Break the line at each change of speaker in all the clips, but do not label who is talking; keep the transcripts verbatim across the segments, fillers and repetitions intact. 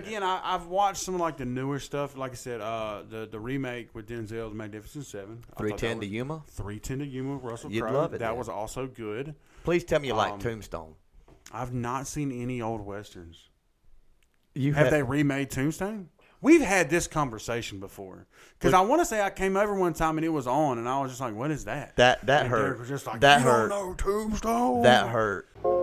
again, I, I've watched some of like the newer stuff. Like I said, uh, the the remake with Denzel, The Magnificent Seven.
three ten to Yuma?
three ten to Yuma, Russell
You'd
Crowe.
love it,
That
then.
was also good.
Please tell me you like
Um,
Tombstone.
I've not seen any old westerns.
You
Have they remade Tombstone? We've had this conversation before. Because I want to say I came over one time and it was on, and I was just like, what is that?
That that
and
hurt.
Derek was just like,
that
you
hurt.
don't know Tombstone?
That hurt.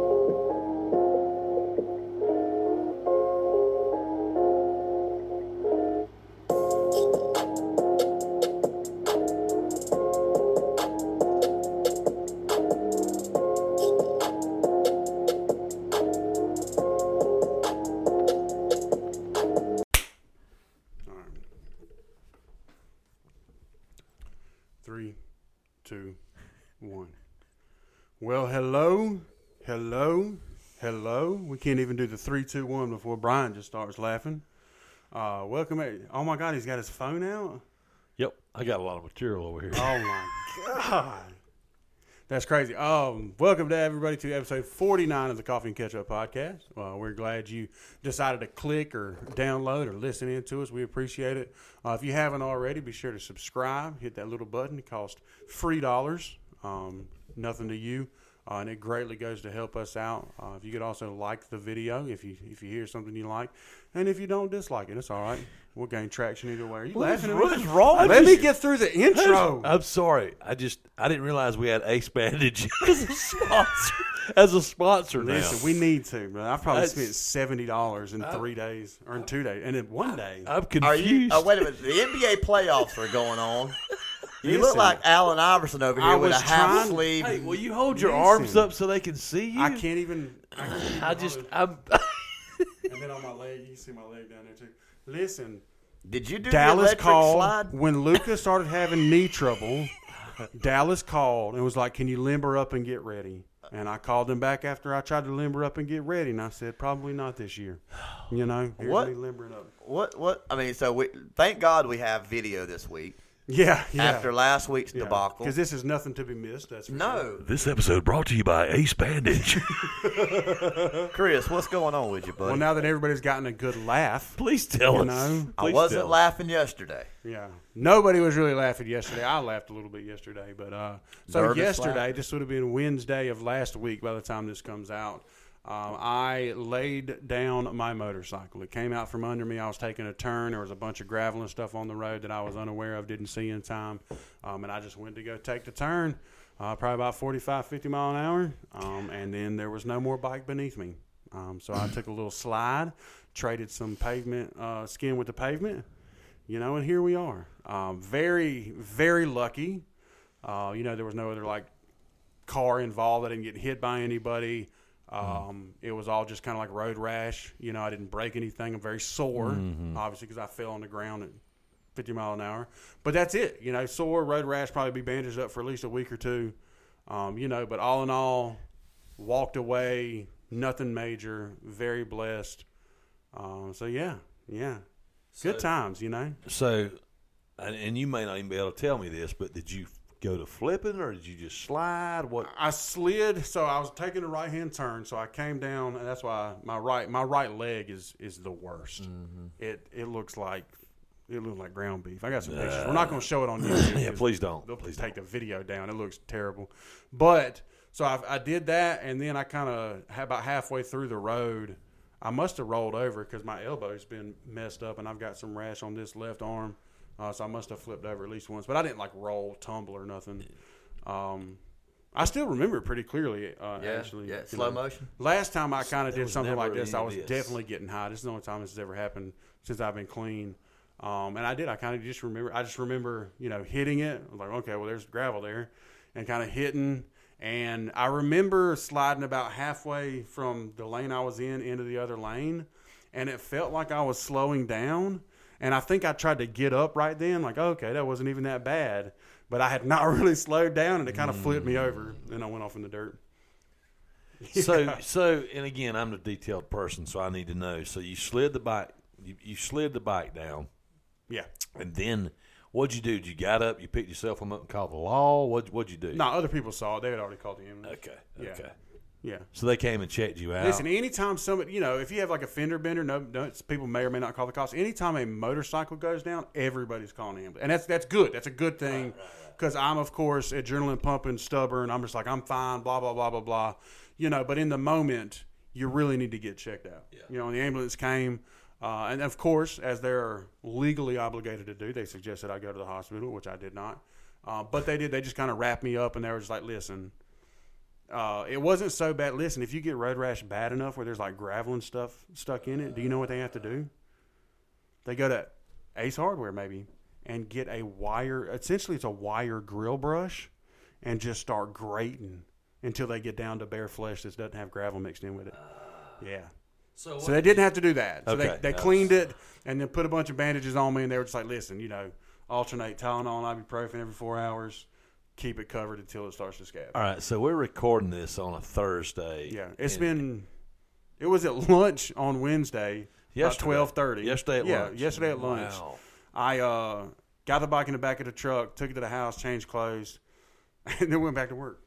Three, two, one. Well, hello, hello, hello. We can't even do the three, two, one before Brian just starts laughing. Uh, welcome. At, oh my God, he's got his phone out.
Yep, I got a lot of material over here.
Oh my God, that's crazy. Um, welcome to everybody to episode forty-nine of the Coffee and Ketchup podcast. Uh, we're glad you decided to click or download or listen in to us. We appreciate it. Uh, if you haven't already, be sure to subscribe. Hit that little button. It costs three dollars. Um, nothing to you, uh, and it greatly goes to help us out. Uh, if you could also like the video, if you if you hear something you like, and if you don't dislike it, it's all right. We'll gain traction either way. Are you
What
laughing
is-
at me?
what is wrong with
Let me
you?
get through the intro.
I'm sorry. I just I didn't realize we had Ace Bandage as a sponsor. As a sponsor now.
Listen, we need to, but I've probably
That's-
spent seventy dollars in three days, or in two days, and in one day.
I'm confused.
Are you? Oh, wait a minute. The N B A playoffs are going on. You look
Listen,
like Allen Iverson over
I
here with a
was
half
trying-
sleeve.
Hey, will you hold your
Listen.
arms up so they can see you?
I can't even. I, can't even
I just
hold it.
I'm
And then on my leg, you can see my leg down there too. Listen,
Did you do the
Dallas
electric
called
slide?
when Luka started having knee trouble. Dallas called and was like, "Can you limber up and get ready?" And I called him back after I tried to limber up and get ready, and I said, "Probably not this year." You know, here's
What?
me limbering up.
What? What? I mean, so we thank God we have video this week
Yeah, yeah.
after last week's
yeah.
debacle.
Because this is nothing to be missed. That's for sure.
No,
This episode brought to you by Ace Bandage.
Chris, what's going on with you, buddy?
Well, now that everybody's gotten a good laugh,
Please tell
You
us.
know,
I
Please
wasn't
tell us.
laughing yesterday.
yeah, nobody was really laughing yesterday. I laughed a little bit yesterday, but uh, so
Nervous
yesterday,
laughter?
this would have been Wednesday of last week by the time this comes out. Um, I laid down my motorcycle. It came out from under me. I was taking a turn. There was a bunch of gravel and stuff on the road that I was unaware of, didn't see in time, um, and I just went to go take the turn. Uh, probably about forty-five, fifty mile an hour, um, and then there was no more bike beneath me. Um, so I took a little slide, traded some pavement uh, skin with the pavement, you know, and here we are. Um, very, very lucky. Uh, you know, there was no other like car involved. I didn't get hit by anybody. Um, it was all just kind of like road rash. You know, I didn't break anything. I'm very sore, obviously, because I fell on the ground at fifty mile an hour. But that's it. You know, sore, road rash, probably be bandaged up for at least a week or two. Um, you know, but all in all, walked away, nothing major, very blessed. Um, so, yeah, yeah. Good times, you know.
So, and, and you may not even be able to tell me this, but did you go to flipping or did you just slide? What?
I slid, so I was taking a right hand turn, so I came down, and that's why my right my right leg is is the worst.
Mm-hmm.
It it looks like it looks like ground beef. I got some pictures. We're not going to show it on YouTube.
Yeah,
'cause
please don't.
They'll
Please
take the video down. It looks terrible. But so I, I did that, and then I kind of about halfway through the road, I must have rolled over because my elbow's been messed up, and I've got some rash on this left arm. Uh, so I must have flipped over at least once, but I didn't like roll, tumble, or nothing. Um, I still remember it pretty clearly. Uh,
Yeah,
actually,
yeah,
you
slow
know.
motion.
Last time I kind of
There
did
was
something
never
like this,
any
I
of
was
this.
definitely getting high. This is the only time this has ever happened since I've been clean. Um, and I did. I kind of just remember. I just remember, you know, hitting it. I was like, okay, well, there's gravel there, and kind of hitting. And I remember sliding about halfway from the lane I was in into the other lane, and it felt like I was slowing down. And I think I tried to get up right then, like, okay, that wasn't even that bad. But I had not really slowed down, and it kind of flipped me over, and I went off in the dirt.
So, so, and again, I'm the detailed person, so I need to know. So you slid the bike, you, you slid the bike down,
Yeah.
and then what'd you do? Did you got up, you picked yourself up and called the law? What what'd you do?
No, other people saw it. They had already called the ambulance.
Okay.
Yeah.
Okay.
Yeah.
So they came and checked you out.
Listen, anytime somebody, you know, if you have like a fender bender, no, no people may or may not call the cops. Anytime a motorcycle goes down, everybody's calling the ambulance, and that's that's good. That's a good thing because right, right, right. I'm, of course, adrenaline pumping, stubborn. I'm just like, I'm fine, blah blah blah blah blah, you know. But in the moment, you really need to get checked out. Yeah. You know, and the ambulance came, uh, and of course, as they're legally obligated to do, they suggested I go to the hospital, which I did not. Uh, but they did. They just kind of wrapped me up, and they were just like, listen. Uh, it wasn't so bad. Listen, if you get road rash bad enough where there's like gravel and stuff stuck in it, do you know what they have to do? They go to Ace Hardware maybe and get a wire. Essentially, it's a wire grill brush and just start grating until they get down to bare flesh that doesn't have gravel mixed in with it. Yeah. So, so they didn't have to do that. So okay. they, they cleaned it and then put a bunch of bandages on me, and they were just like, listen, you know, alternate Tylenol and ibuprofen every four hours. Keep it covered until it starts to scab.
All right, so we're recording this on a Thursday.
Yeah, it's been. It was at lunch on Wednesday. About twelve thirty.
Yesterday at
yeah,
lunch.
Yeah, yesterday at lunch.
Wow.
I uh, got the bike in the back of the truck, took it to the house, changed clothes, and then went back to work.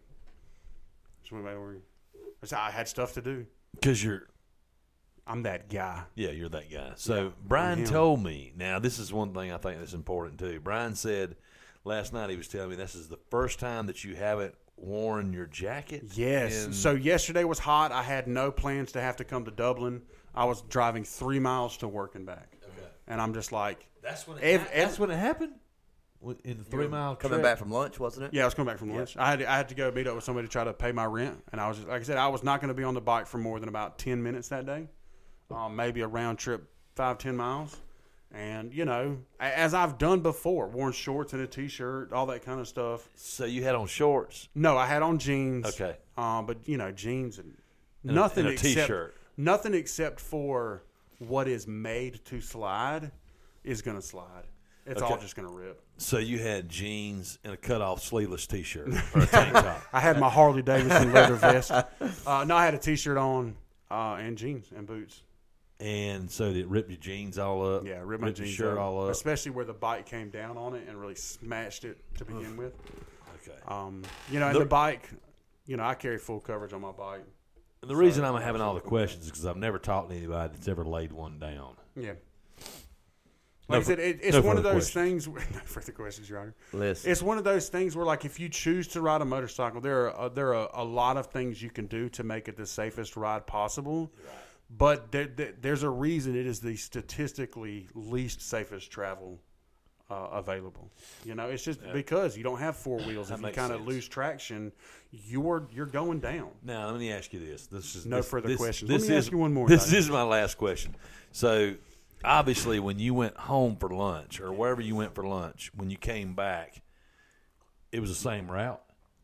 Just went back to work. I had stuff to do.
Because you're.
I'm that guy.
Yeah, you're that guy. So yeah, Brian told me. Now, this is one thing I think that's important too. Brian said. Last night he was telling me this is the first time that you haven't worn your jacket.
Yes.
in...
So yesterday was hot. I had no plans to have to come to Dublin. I was driving three miles to work and back. Okay. And I'm just like,
that's when it, ev- ha- that's when it happened. In the three mile
coming
trip?
back from lunch, wasn't it?
Yeah, I was coming back from lunch. Yeah. I had to, I had to go meet up with somebody to try to pay my rent, and I was just, like I said, I was not going to be on the bike for more than about ten minutes that day, um, maybe a round trip five ten miles. And, you know, as I've done before, worn shorts and a T-shirt, all that kind of stuff.
So you had on shorts?
No, I had on jeans.
Okay.
Um, but, you know, jeans and,
and
nothing
a, and a
except
T-shirt.
Nothing except for what is made to slide is going to slide. It's
okay.
all just going to rip.
So you had jeans and a cut-off sleeveless T-shirt or a tank top.
I had my Harley Davidson leather vest. Uh, no, I had a T-shirt on uh, and jeans and boots.
And so it ripped your jeans all up.
Yeah, ripped my
ripped
jeans
shirt
up,
all up.
especially where the bike came down on it and really smashed it to begin with.
Okay.
Um, you know, and the, the bike, you know, I carry full coverage on my bike.
The so, reason I'm having all the questions is because I've never talked to anybody that's ever laid one down.
Yeah. Like no, I said, it, it's no one of those questions. things. No further questions, Your Honor.
Listen.
It's one of those things where, like, if you choose to ride a motorcycle, there are uh, there are a lot of things you can do to make it the safest ride possible. Right. But there, there, there's a reason it is the statistically least safest travel uh, available. You know, it's just yeah. because you don't have four wheels. If you kind of lose traction, you're you're going down.
Now, let me ask you this. This is
no
this,
further
this,
questions.
This
let me
is,
ask you one more.
This
time.
is my last question. So, obviously, when you went home for lunch or wherever you went for lunch, when you came back, it was the same route,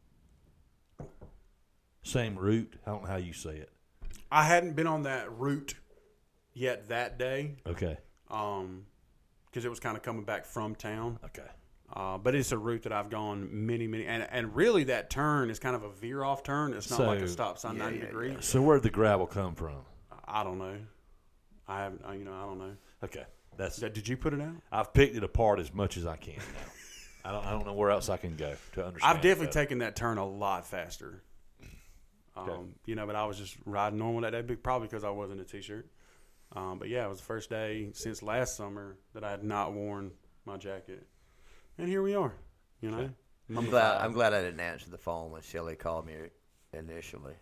same route. I don't know how you say it.
I hadn't been on that route yet that day.
Okay.
Um, because it was kind of coming back from town.
Okay.
Uh, but it's a route that I've gone many, many, and and really that turn is kind of a veer off turn. It's not so, like a stop sign, yeah, ninety yeah, degrees. Yeah.
So where'd the gravel come from?
I don't know. I haven't. You know, I don't know.
Okay. That's.
That, did you put it out?
I've picked it apart as much as I can now. I don't. I don't know where else I can go to understand.
I've definitely taken that turn a lot faster. Um, okay. You know, but I was just riding normal that day, probably because I wasn't a T-shirt. Um, but yeah, it was the first day since last summer that I had not worn my jacket, and here we are. You know, okay.
I'm glad. I'm glad I didn't answer the phone when Shelley called me initially.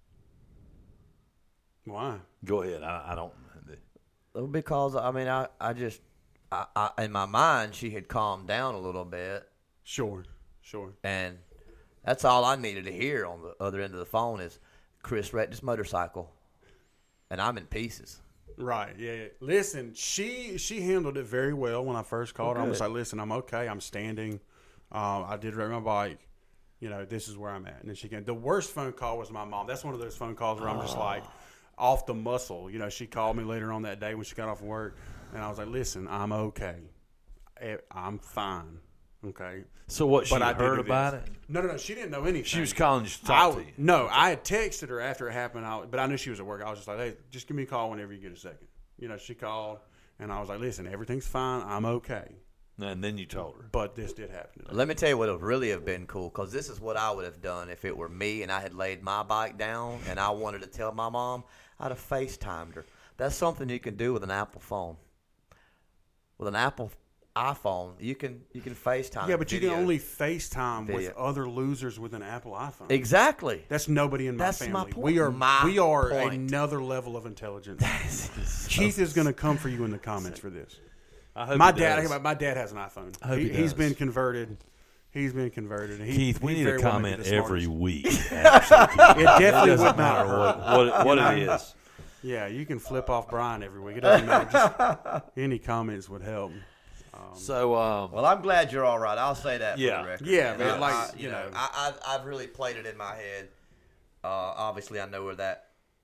Why?
Go ahead. I, I don't.
Because I mean, I, I just, I, I, in my mind, she had calmed down a little bit.
Sure, sure.
And that's all I needed to hear on the other end of the phone is Chris wrecked his motorcycle, and I'm in pieces.
Right, yeah, yeah. Listen, she she handled it very well when I first called
oh,
her. I was like, listen, I'm okay. I'm standing. Um, I did wreck my bike. You know, this is where I'm at. And then she came. The worst phone call was my mom. That's one of those phone calls where I'm just like off the muscle. You know, she called me later on that day when she got off work, and I was like, listen, I'm okay. I'm fine. Okay.
So what, she
but I
heard about it?
No, no, no. She didn't know anything.
She was calling you to talk
I,
to you.
No, I had texted her after it happened, I, but I knew she was at work. I was just like, hey, just give me a call whenever you get a second. You know, she called, and I was like, listen, everything's fine. I'm okay.
And then you told her.
But this did happen today.
Let me tell you what would really have been cool, because this is what I would have done if it were me and I had laid my bike down and I wanted to tell my mom. I'd have FaceTimed her. That's something you can do with an Apple phone. With an Apple iPhone, you can you can FaceTime.
Yeah, but
video.
you can only FaceTime
Video.
with other losers with an Apple iPhone.
Exactly.
That's nobody in my
That's my
family.
point.
We are
My
we are
point.
another level of intelligence.
So
Keith is going to come for you in the comments for this.
I hope
My
he
dad,
does.
my dad has an iPhone.
I hope he
he's
does.
been converted. He's been converted. He,
Keith, we
he
need
very
a
well may be
comment
the
every
smartest.
week.
It
Actually,
definitely
it
would
doesn't
not
matter
hurt.
what what, what
You
it
know?
is.
Yeah, you can flip off Brian every week. It doesn't matter. Just any comments would help.
So, um,
Well, I'm glad you're all right. I'll say that for
Yeah.
the record.
Yeah,
And
man,
I-
like,
I,
you know.
I, I, I've really played it in my head. Uh, obviously, I know where that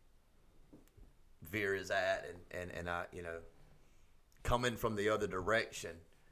veer is at, and, and, and I, you know, coming from the other direction,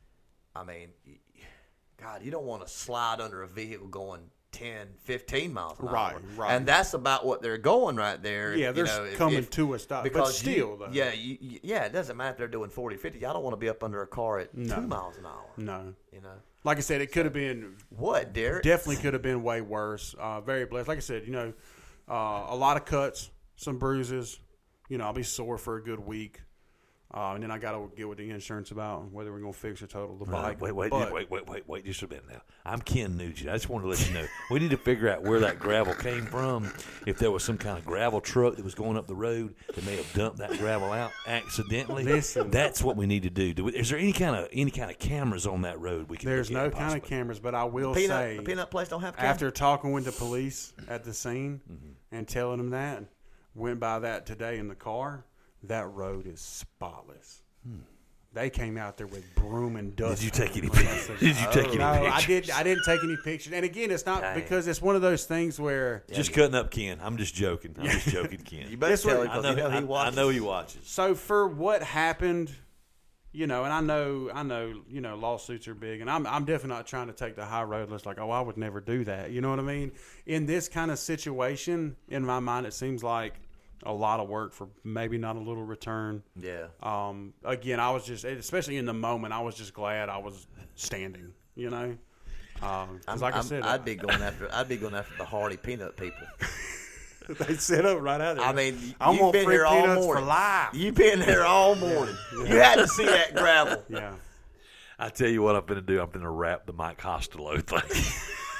I mean, y- God, you don't want to slide under a vehicle going ten, fifteen miles an
Right,
hour.
right.
And that's about what they're going right there.
Yeah,
you
they're
know, if-
coming
if-
to a stop. But
because
still,
you,
though.
yeah, you, you- yeah, it doesn't matter if they're doing forty, fifty. I don't want to be up under a car at
No.
two miles an hour.
No.
You know
Like I said, it could have been
what, Derek?
definitely could have been way worse. Uh, very blessed. Like I said, you know, uh, a lot of cuts, some bruises. You know, I'll be sore for a good week. Uh, and then I got to get with the insurance about whether we're going to fix or total the bike.
wait, wait,
But-
wait, wait, wait, wait, just a minute now. I'm Ken Nugent. I just wanted to let you know we need to figure out where that gravel came from. If there was some kind of gravel truck that was going up the road that may have dumped that gravel out accidentally.
Listen.
That's what we need to do. do we, is there any kind of any kind of cameras on that road we can?
There's
look
no
at
kind of
possibly?
cameras, but I will
Peanut,
say,
the peanut place don't have cameras.
after talking with the police at the scene
Mm-hmm.
and telling them that, went by that today in the car, that road is spotless. They came out there with broom and dust.
Did you take any?
When I
pic-
said-
Did you take any
No,
pictures?
I did. I didn't take any pictures. And again, it's not
Dang.
because it's one of those things where.
Just cutting up Ken. I'm just joking. I'm just joking, Ken.
You better
This
tell
one-
him
I
'cause
know,
you know he
I, I
watches.
know he watches.
So for what happened, you know, and I know, I know, you know, lawsuits are big, and I'm, I'm definitely not trying to take the high road. It's like, oh, I would never do that. You know what I mean? In this kind of situation, in my mind, it seems like a lot of work for maybe not a little return.
Yeah.
Um, again, I was just, especially in the moment, I was just glad I was standing. You know, because
I'm,
like i
I'm-
said,
I'd be going after. I'd be going after the Hardy peanut people.
they set up right out there.
I mean,
I'm
you've
gonna
been
free
here all
peanuts
morning.
for life.
You've been here all morning. You had to see that gravel.
Yeah.
I tell you what I'm going to do. I'm going to wrap the Mike Costello thing.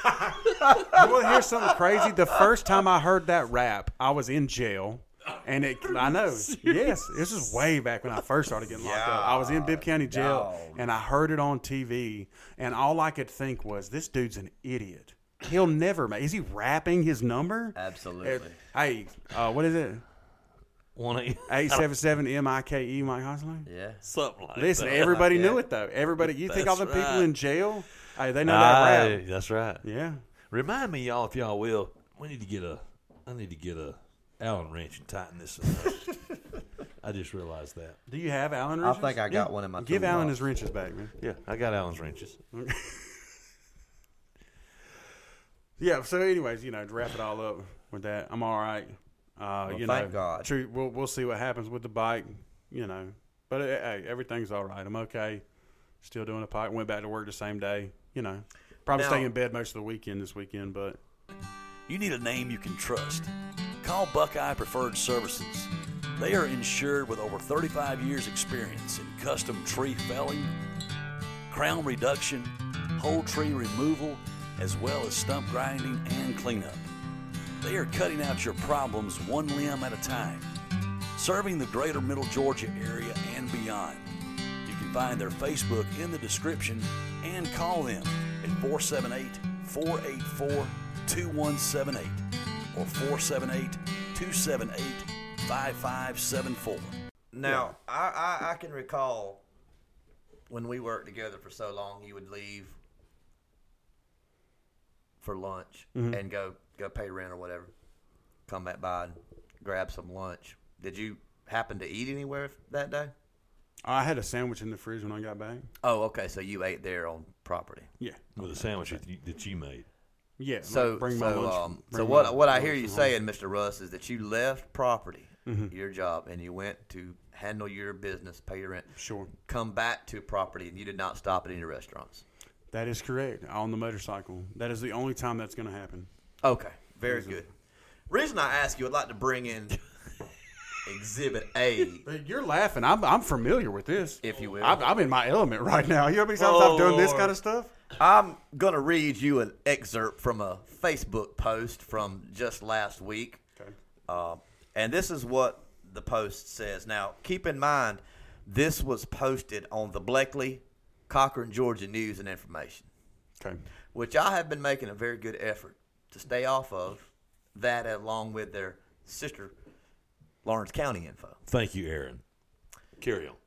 You want to hear something crazy? The first time I heard that rap, I was in jail. And it, I know, yes, this is way back when I first started getting locked up. I was in Bibb County Jail, and I heard it on T V, and all I could think was, this dude's an idiot. He'll never make. Is he rapping his number?
Absolutely.
Hey, uh, what is it?
One of you,
eight seven seven M I K E Mike Costello?
Yeah.
something like
Listen,
that.
everybody
Yeah.
knew it though. Everybody, you think all the
That's
people
right.
in jail? Hey, they know that
Aye,
rap.
that's right.
Yeah.
Remind me, y'all, if y'all will. We need to get a. I need to get a Allen wrench and tighten this up. I just realized that.
Do you have Allen
I
wrenches?
think I got one in my
Give
toolbox.
Allen his wrenches back, man.
Yeah, I got Allen's wrenches.
Yeah. So, anyways, you know, to wrap it all up with that, I'm all right. Uh,
Well,
you
thank
know,
God.
True. We'll we'll see what happens with the bike. You know, but uh, hey, everything's all right. I'm okay. Still doing a bike. Went back to work the same day. You know, probably
Now-
stay in bed most of the weekend this weekend, but
You need a name you can trust. Call Buckeye Preferred Services. They are insured with over thirty-five years experience in custom tree felling, crown reduction, whole tree removal, as well as stump grinding and cleanup. They are cutting out your problems one limb at a time, serving the greater Middle Georgia area and beyond. You can find their Facebook in the description and call them at four seven eight, four eight four, two one seven eight or four seven eight, two seven eight, five five seven four.
Now, I, I, I can recall when we worked together for so long, you would leave for lunch
Mm-hmm.
and go go pay rent or whatever. Come back by and grab some lunch. Did you happen to eat anywhere that day?
I had a sandwich in the fridge when I got back.
Oh, okay. So you ate there on property.
Yeah.
With a sandwich that you, that you made.
Yeah.
So,
like bring my
so,
lunch.
um,
bring
so
my
what what I
lunch
hear you
from home.
saying, Mister Russ, is that you left property mm-hmm. your job, and you went to handle your business, pay your rent,
Sure.
come back to property, and you did not stop at any restaurants.
That is correct. On the motorcycle. That is the only time that's going to happen.
Okay, very good. Reason I ask you, I'd like to bring in Exhibit A,
You're laughing. I'm, I'm familiar with this.
if you will.
I'm, I'm in my element right now. You know how many times
Oh,
I've done this
Lord.
kind of stuff?
I'm going to read you an excerpt from a Facebook post from just last week.
Okay.
Uh, and this is what the post says. Now, keep in mind, this was posted on the Blakely, Cochran, Georgia News and Information,
Okay.
which I have been making a very good effort to stay off of, that along with their sister Lawrence County info.
Thank you, Aaron. Carry on.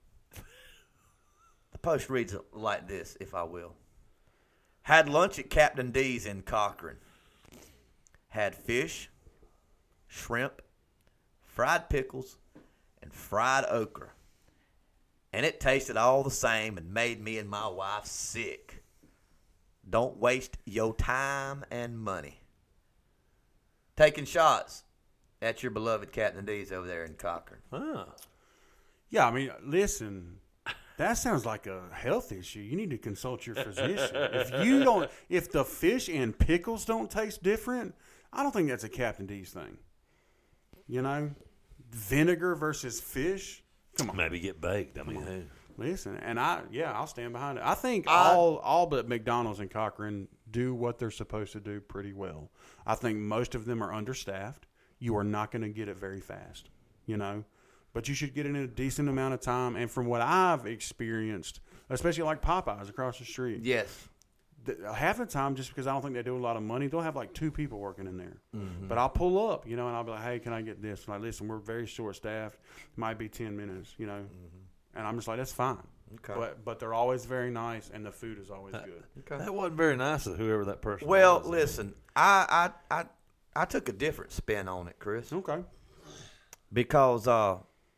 The post reads like this, if I will. Had lunch at Captain D's in Cochran. Had fish, shrimp, fried pickles, and fried okra. And it tasted all the same and made me and my wife sick. Don't waste your time and money taking shots at your beloved Captain D's over there in Cochran.
Ah.
Yeah, I mean, listen, that sounds like a health issue. You need to consult your physician. If you don't, if the fish and pickles don't taste different, I don't think that's a Captain D's thing. You know, vinegar versus fish. Come on,
Maybe get baked. I mean, who?
listen, and I, yeah, I'll stand behind it. I think
I-
all, all but McDonald's and Cochran do what they're supposed to do pretty well. I think most of them are understaffed. You are not going to get it very fast, you know, but you should get it in a decent amount of time. And from what I've experienced, especially like Popeyes across the street,
Yes.
the, half the time, just because I don't think they do a lot of money, they'll have like two people working in there.
Mm-hmm.
But I'll pull up, you know, and I'll be like, hey, can I get this? Like, listen, we're very short staffed. Might be ten minutes, you know. And I'm just like, that's fine.
Okay.
But but they're always very nice, and the food is always good.
Okay.
That wasn't very nice of whoever that person
Well,
was.
listen, I, I I I took a different spin on it, Chris,
Okay.
because uh,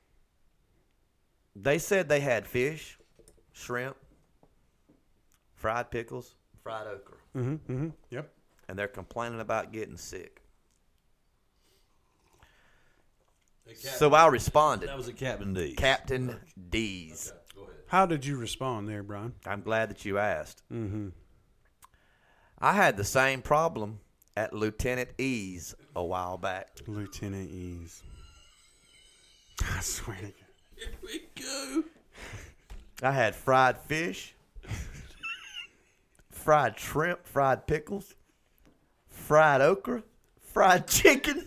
they said they had fish, shrimp, fried pickles, fried okra,
Mm-hmm. Mm-hmm. Yep.
and they're complaining about getting sick. So I responded,
That was a Captain D.
Captain D's.
Go ahead.
How did you respond there, Brian?
I'm glad that you asked.
Mm-hmm.
I had the same problem at Lieutenant E's a while back.
Lieutenant Ease. I swear to God.
Here we go.
I had fried fish, fried shrimp, fried pickles, fried okra, fried chicken,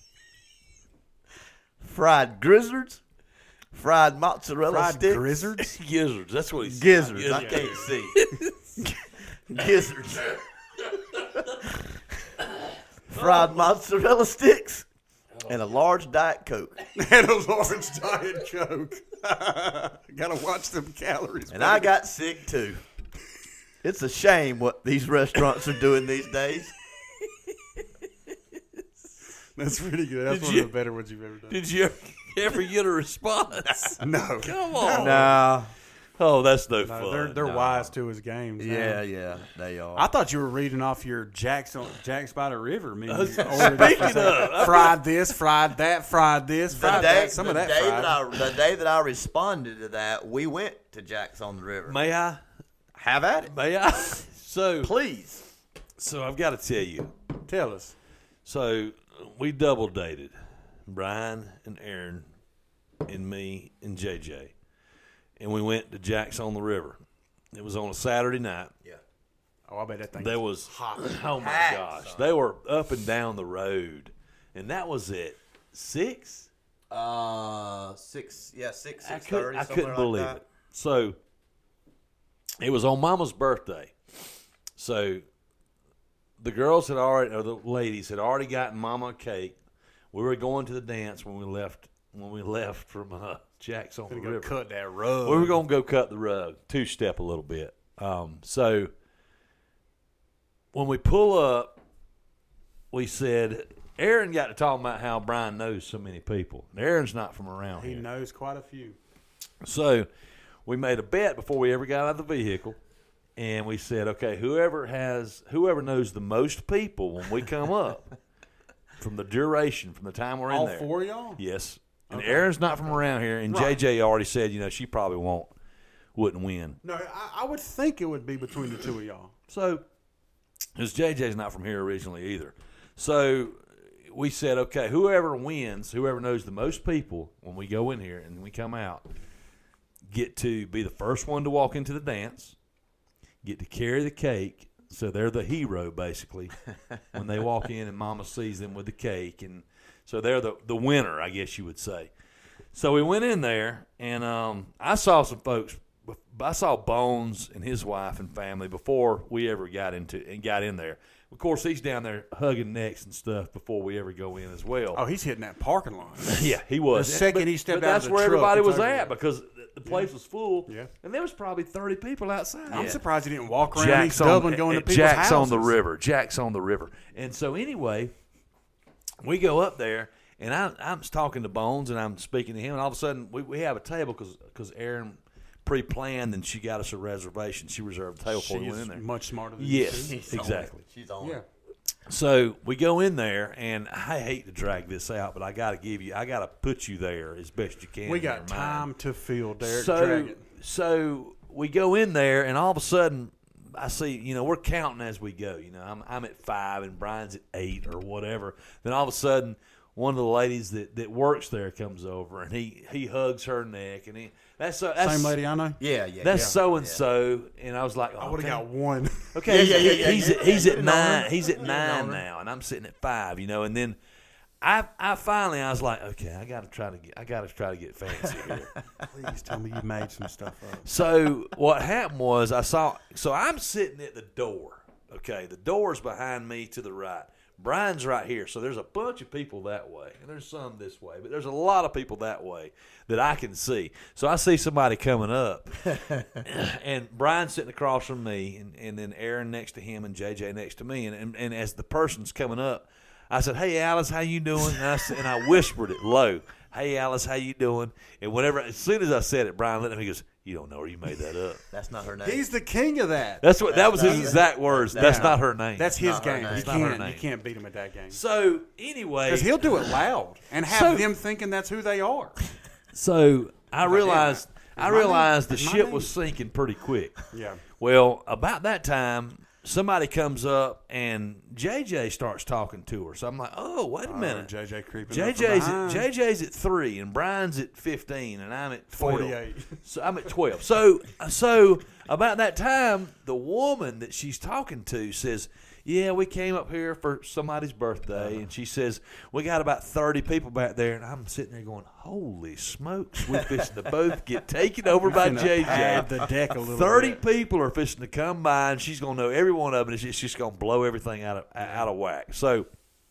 fried gizzards, fried mozzarella
Fried
sticks.
grizzards?
Gizzards. That's what he said.
Gizzards. I can't see. Gizzards. Fried mozzarella sticks and a large Diet Coke.
And a large Diet Coke. Gotta watch them calories.
And I got sick too. It's a shame what these restaurants are doing these days.
That's pretty good. That's
Did
one
you-
of the better ones you've ever done.
Did you ever get a response?
No.
Come on.
Nah.
Oh, that's no,
No,
fun.
they're they're
No.
wise to his games. now.
Yeah, yeah, they are.
I thought you were reading off your Jack's on Jack's by the River menu.
Speaking
Speaking
of,
fried this, fried that, fried this,
the
fried
day,
that. Some
the
of that
day
fried.
that I, the day that I responded to that, we went to Jack's on the River.
May I?
Have at it,
May I? So,
please.
so I've got to tell you.
Tell us.
So we double dated, Brian and Aaron, and me and J J, and we went to Jack's on the River. It was on a Saturday night.
Yeah.
Oh, I bet that thing.
There was
hot.
oh my
Hot,
gosh,
son.
they were up and down the road, and that was at six.
Uh, six. Yeah, six,
I,
six
could,
thirty.
I couldn't believe it. So it was on Mama's birthday. So the girls had already, or the ladies had already gotten Mama a cake. We were going to the dance when we left. When we left from uh, Jack's on the
Gonna go
River,
cut that rug.
we were going to go cut the rug, two step a little bit. Um, so when we pull up, we said Aaron got to talking about how Brian knows so many people. And Aaron's not from around
He
here.
knows quite a few.
So we made a bet before we ever got out of the vehicle, and we said, okay, whoever has, whoever knows the most people when we come up, from the duration, from the time we're in
All
there.
four of y'all?
Yes. And
Okay.
Erin's not from around here, and
Right.
J J already said, you know, she probably won't, wouldn't win.
No, I, I would think it would be between the two of y'all.
So, because J J's not from here originally either. So, we said, okay, whoever wins, whoever knows the most people when we go in here and we come out, get to be the first one to walk into the dance, get to carry the cake. So they're the hero, basically, when they walk in and Mama sees them with the cake. And so they're the, the winner, I guess you would say. So we went in there, and um, I saw some folks. I saw Bones and his wife and family before we ever got into and got in there. Of course, he's down there hugging necks and stuff before we ever go in as well.
Oh, he's hitting that parking lot.
Yeah, he was.
The second
but,
he stepped
but
out
that's
of the
where
truck,
everybody
it's
was
over
at
with.
because the- the place was full.
Yeah.
And there was probably thirty people outside.
I'm
Yeah.
surprised he didn't walk around
Jack's
East
on,
Dublin going to
uh,
people's
Jack's
houses.
on the river. Jack's on the river. And so anyway, we go up there, and I, I'm talking to Bones, and I'm speaking to him, and all of a sudden we, we have a table because Erin pre-planned, and she got us a reservation. She reserved a table before we
She
went
is
in there.
much smarter than
Yes,
you.
She's on
exactly.
it. She's on
Yeah.
it.
So we go in there, and I hate to drag this out, but I got to give you, I got to put you there as best you can.
We
in
got
your mind.
time to fill, Derek.
So,
Drag it.
so we go in there, and all of a sudden, I see, you know, we're counting as we go. You know, I'm I'm at five, and Brian's at eight or whatever. Then all of a sudden, one of the ladies that, that works there comes over, and he, he hugs her neck, and he that's so that's
Same lady I know.
Yeah, yeah.
that's
yeah.
so and so, and I was like,
I would
okay.
have got one.
Okay,
Yeah, yeah, yeah,
he's
yeah,
at,
yeah.
he's at
Getting on
nine.
her.
He's at
Getting
nine
on her.
now, and I'm sitting at five. You know, and then I I finally I was like, okay, I got to try to get I got to try to get fancy here.
Please tell me you made some stuff up.
So what happened was I saw. So I'm sitting at the door. Okay, the door's behind me to the right. Brian's right here. So there's a bunch of people that way, and there's some this way, but there's a lot of people that way that I can see. So I see somebody coming up, and Brian's sitting across from me, and, and then Erin next to him, and J J next to me. And, and, and as the person's coming up, I said, "Hey, Alice, how you doing?" And I, said, and I whispered it low. "Hey, Alice, how you doing?" And whenever, as soon as I said it, Brian looked at me. He goes, "You don't know her. You made that up."
That's not her name.
He's the king of that.
That's what. That was his
not-
exact words. That's
Yeah.
not her name.
That's his
not her
game.
name.
You
It's
not her
can't,
name.
you can't beat him at that game.
So anyway,
Because he'll do it loud and have
So-
them thinking that's who they are.
so I realized
yeah,
I
my
realized
name-
the
is my
ship
name-
was sinking pretty quick.
Yeah.
Well, about that time, somebody comes up and J J starts talking to her. So I'm like, oh, wait a
Oh,
minute.
J J creeping
J
up from
J's at,
behind.
J J's at three and Brian's at fifteen and I'm at twelve.
forty-eight.
So I'm at twelve. So so about that time, the woman that she's talking to says, "Yeah, we came up here for somebody's birthday," and she says, "We got about thirty people back there," and I'm sitting there going, "Holy smokes, we're fishing to both get taken over by
Finna
J J."
pad the deck a little
Thirty
bit.
people are fishing to come by, and she's gonna know every one of them, and she's just gonna blow everything out of out of whack. So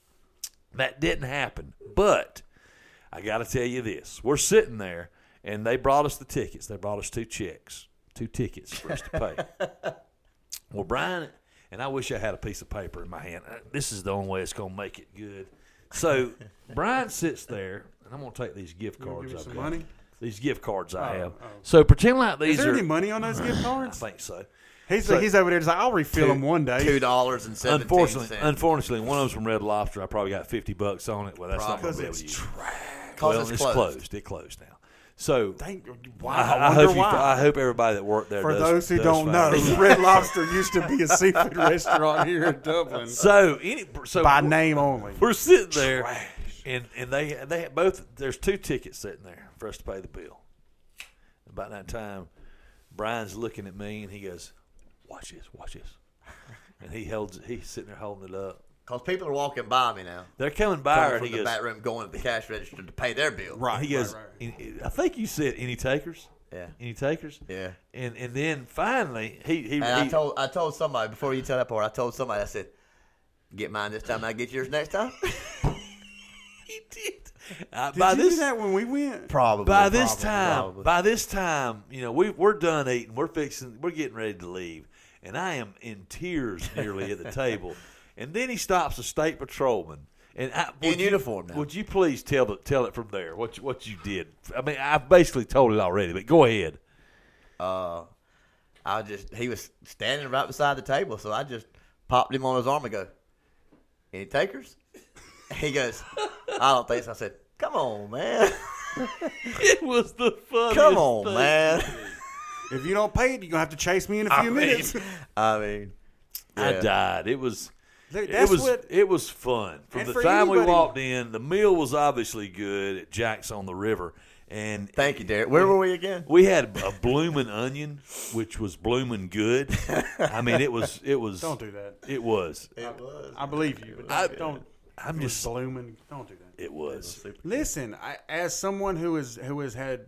that didn't happen, but I got to tell you this: we're sitting there, and they brought us the tickets. They brought us two checks, two tickets for us to pay. Well, Brian, and I wish I had a piece of paper in my hand. Uh, This is the only way it's gonna make it good. So Brian sits there, and I'm gonna take these gift
You wanna
cards
give me
I've
some
got.
money?
These gift cards I
Oh,
have.
oh.
So pretend like these
Is there
are.
any money on those gift
I
cards?
think so.
He's,
So-
he's over there. He's like, I'll refill them one day.
Two dollars and seventeen
Unfortunately,
cents.
unfortunately, one of them's from Red Lobster. I probably got fifty bucks on it. Well, that's not going
Because
to be able
it's
to use.
trash.
Because
Well,
it's
it's
closed.
It closed now. So
Thank, wow,
I,
I,
I
wonder
hope you,
why.
I hope everybody that worked there.
For
does,
those who
does
don't
fine.
know, Red Lobster used to be a seafood restaurant here in Dublin.
So any so
By
we're-
name only.
we're sitting there,
Trash.
and and they they had both. There's two tickets sitting there for us to pay the bill. About that time, Brian's looking at me and he goes, "Watch this, watch this," and he holds. He's sitting there holding it up.
Because people are walking by me now.
They're coming by her,
Coming
and
from
he
the
goes,
back room, going to the cash register to pay their bill.
Right.
he goes,
right,
"Any- I think you said any takers,
Yeah.
any takers,
Yeah.
and and then finally he he,
And
he
I told I told somebody before you tell that part. I told somebody I said, "Get mine this time. I get yours next time."
he did. Uh,
Did
by
you
this
do that when we went?
Probably.
by this
probably,
time,
probably.
by this time, you know we we're done eating. We're fixing. We're getting ready to leave, and I am in tears nearly at the table. And then he stops a state patrolman. And I,
In
would you-
uniform now.
Would you please tell the, tell it from there? What you, what you did? I mean, I've basically told it already, but go ahead.
Uh, I just he was standing right beside the table, so I just popped him on his arm and go, "Any takers?" He goes, I don't think so. I said, come on, man.
It was the funniest
Come on,
thing.
man.
If you don't pay it, you're gonna have to chase me in a few
I mean,
minutes.
I mean,
I
yeah.
died. It was.
Dude,
It
that's
was
what-
it was fun. From
And
the
for
time we
anybody-
walked in, the meal was obviously good at Jack's on the River, and
Thank you, Derek. Where were we again?
we had a bloomin' onion, which was bloomin' good. I mean, it was it was.
Don't do that.
It was.
It was.
I believe you, but
I-
don't. don't
I'm
it was
just.
blooming. Don't do that.
It was.
Listen, I, as someone who is who has had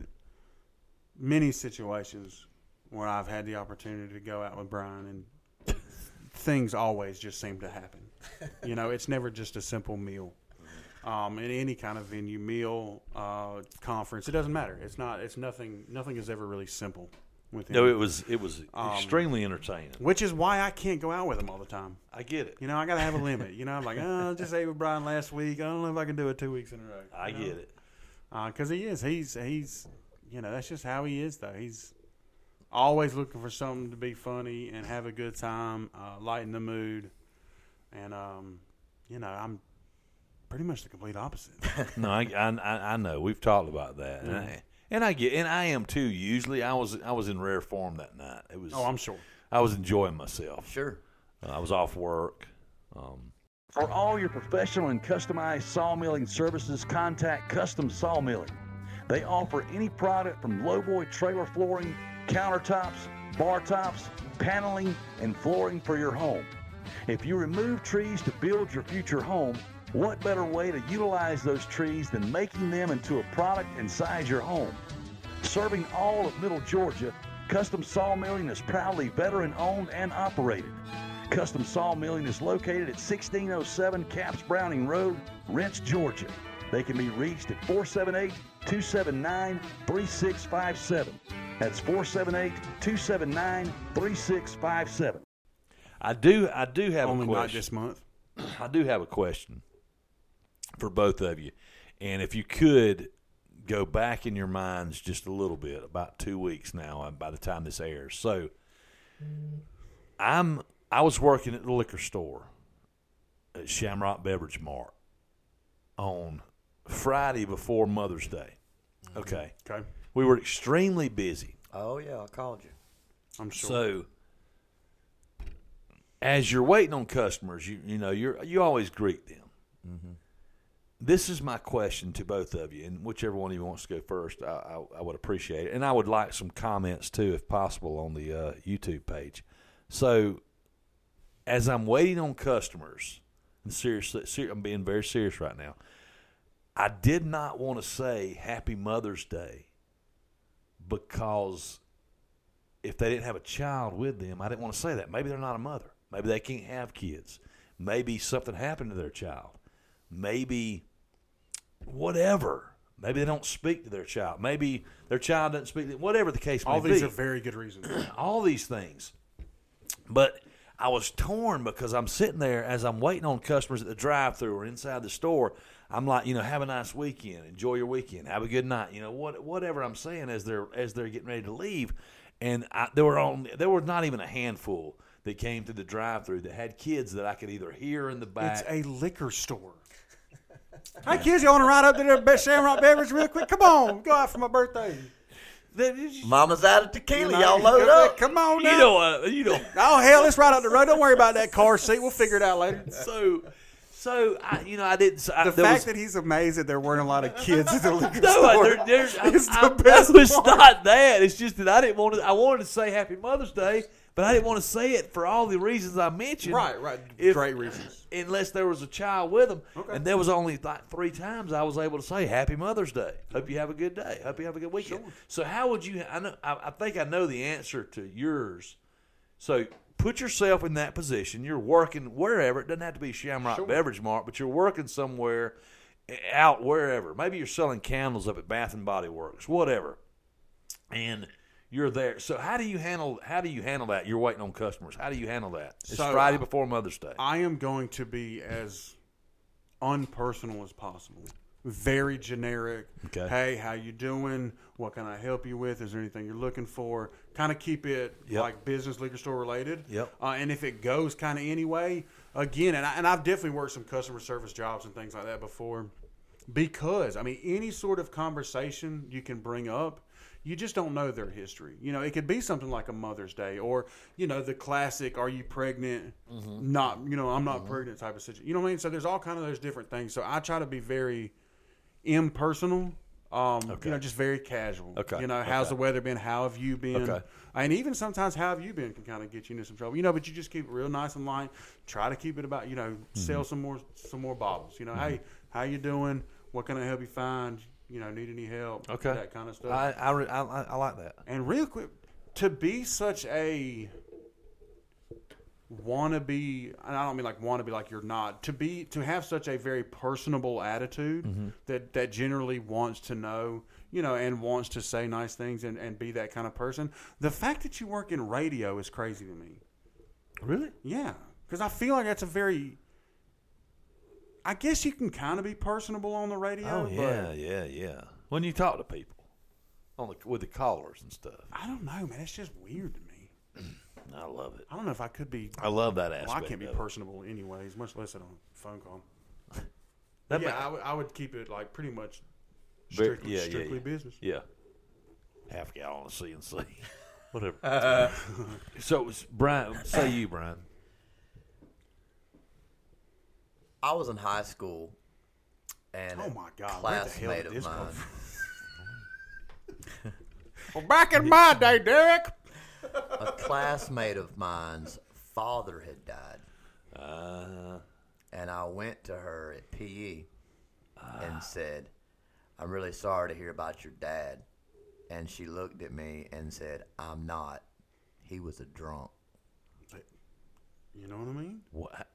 many situations where I've had the opportunity to go out with Brian, and things always just seem to happen. You know, it's never just a simple meal. Um, in any kind of venue, meal, uh, conference, it doesn't matter. It's not. It's nothing. Nothing is ever really simple with him.
No, it was it was
Um,
extremely entertaining.
Which is why I can't go out with him all the time.
I get it.
You know, I got to have a limit. You know, I'm like, oh, I just ate with Brian last week. I don't know if I can do it two weeks in a row.
I
you know?
get it.
Because he is. He's, he's, you know, that's just how he is, though. He's always looking for something to be funny and have a good time, uh, lighten the mood. And, um, you know, I'm pretty much the complete opposite.
No, I, I I know. We've talked about that, and, I, and I get, and I am too. Usually, I was I was in rare form that night. It was.
Oh, I'm sure.
I was enjoying myself.
Sure.
Uh, I was off work. Um,
For all your professional and customized sawmilling services, contact Custom Sawmilling. They offer any product from lowboy trailer flooring, countertops, bar tops, paneling, and flooring for your home. If you remove trees to build your future home, what better way to utilize those trees than making them into a product inside your home? Serving all of Middle Georgia, Custom Sawmilling is proudly veteran-owned and operated. Custom Sawmilling is located at sixteen oh seven Caps Browning Road, Wrench, Georgia. They can be reached at four seven eight, two seven nine, three six five seven. That's four seven eight, two seven nine, three six five seven.
I do I do have
Only
a
not
question.
this month.
I do have a question for both of you, and if you could go back in your minds just a little bit, about two weeks now, by the time this airs. So, I'm I was working at the liquor store at Shamrock Beverage Mart on Friday before Mother's Day. Okay,
Okay.
we were extremely busy.
Oh, yeah, I called you.
I'm sure.
So, as you're waiting on customers, you you know you're you always greet them.
Mm-hmm.
This is my question to both of you, and whichever one of you wants to go first, I, I, I would appreciate it, and I would like some comments too, if possible, on the uh, YouTube page. So, as I'm waiting on customers, and seriously, ser- I'm being very serious right now. I did not want to say Happy Mother's Day because if they didn't have a child with them, I didn't want to say that. Maybe they're not a mother. Maybe they can't have kids. Maybe something happened to their child. Maybe whatever. Maybe they don't speak to their child. Maybe their child doesn't speak to them. Whatever the case may
all
be.
these are very good reasons.
All these things. But I was torn because I'm sitting there as I'm waiting on customers at the drive-thru or inside the store. I'm like, you know, have a nice weekend. Enjoy your weekend. Have a good night. You know, what, whatever I'm saying as they're as they're getting ready to leave. And I, there were only, there was not even a handful that came to the drive-thru that had kids that I could either hear in the back.
It's a liquor store. Hey, kids, you want to ride up to their Shamrock Beverage real quick? Come on, go out for my birthday.
Mama's out of tequila.
You know,
Y'all load up.
Come on now.
You know what? You know.
Oh, hell, let's ride up the road. Don't worry about that car seat. We'll figure it out later.
So, so I, you know, I didn't. I,
The
there
fact
was,
that he's amazed that there weren't a lot of kids at the liquor
no,
store
there, there's, I,
is the
I,
best
that was
part.
not that. It's just that I didn't want to. I wanted to say Happy Mother's Day, but I didn't want to say it for all the reasons I mentioned.
Right, right.
If-
Great reasons.
Unless there was a child with them,
Okay.
and there was only like three times I was able to say Happy Mother's Day. Hope you have a good day. Hope you have a good weekend.
Sure.
So how would you? I know. I, I think I know the answer to yours. So put yourself in that position. You're working wherever. It doesn't have to be Shamrock
Sure.
Beverage Mart, but you're working somewhere out wherever. Maybe you're selling candles up at Bath and Body Works, whatever. And you're there. So how do you handle? How do you handle that? You're waiting on customers. How do you handle that? It's
So,
Friday before Mother's Day.
I am going to be as unpersonal as possible. very generic.
Okay.
Hey, how you doing? What can I help you with? Is there anything you're looking for? Kind of keep it
Yep.
like business liquor store related.
Yep.
Uh, and if it goes kind of anyway, again, and, I, and I've definitely worked some customer service jobs and things like that before, because I mean, any sort of conversation you can bring up, you just don't know their history. You know, it could be something like a Mother's Day, or you know, the classic "Are you pregnant?"
Mm-hmm.
Not, you know, I'm not mm-hmm. pregnant type of situation. You know what I mean? So there's all kind of those different things. So I try to be very impersonal. Um,
Okay.
You know, just very casual.
Okay.
You know, how's
Okay.
the weather been? How have you been?
Okay.
And even sometimes, how have you been can kind of get you into some trouble. You know, but you just keep it real nice and light. Try to keep it about, you know,
Mm-hmm.
sell some more some more bottles. You know, hey, how you doing? What can I help you find? You know, need any help?
Okay.
That kind of stuff.
I I, re- I I like that.
And real quick, to be such a wannabe, and I don't mean like wannabe like you're not, to be to have such a very personable attitude
Mm-hmm.
that that generally wants to know, you know, and wants to say nice things and, and be that kind of person. The fact that you work in radio is crazy to me.
Really?
Yeah, because I feel like that's a very, I guess you can kind of be personable on the radio.
Oh yeah, yeah, yeah. When you talk to people, on the with the callers and stuff.
But I don't know, man. It's just weird to me.
I love it.
I don't know if I could be.
I love that aspect.
Well, I can't be
of it.
personable anyways, much less on a phone call.
That
yeah,
ma-
I would- I would keep it like pretty much
Very-
strictly,
yeah, yeah,
strictly
yeah.
business.
Yeah. Half gallon of C N C. Whatever. So, it's Brian, say you, Brian.
I was in high school, and
Oh
a
my God, where the hell
classmate
did
of
this come
mine.
Well, back in my day, Derek.
A classmate of mine's father had died,
Uh,
and I went to her at P E and said, "I'm really sorry to hear about your dad." And she looked at me and said, "I'm not. He was a drunk."
You know what I mean?
what?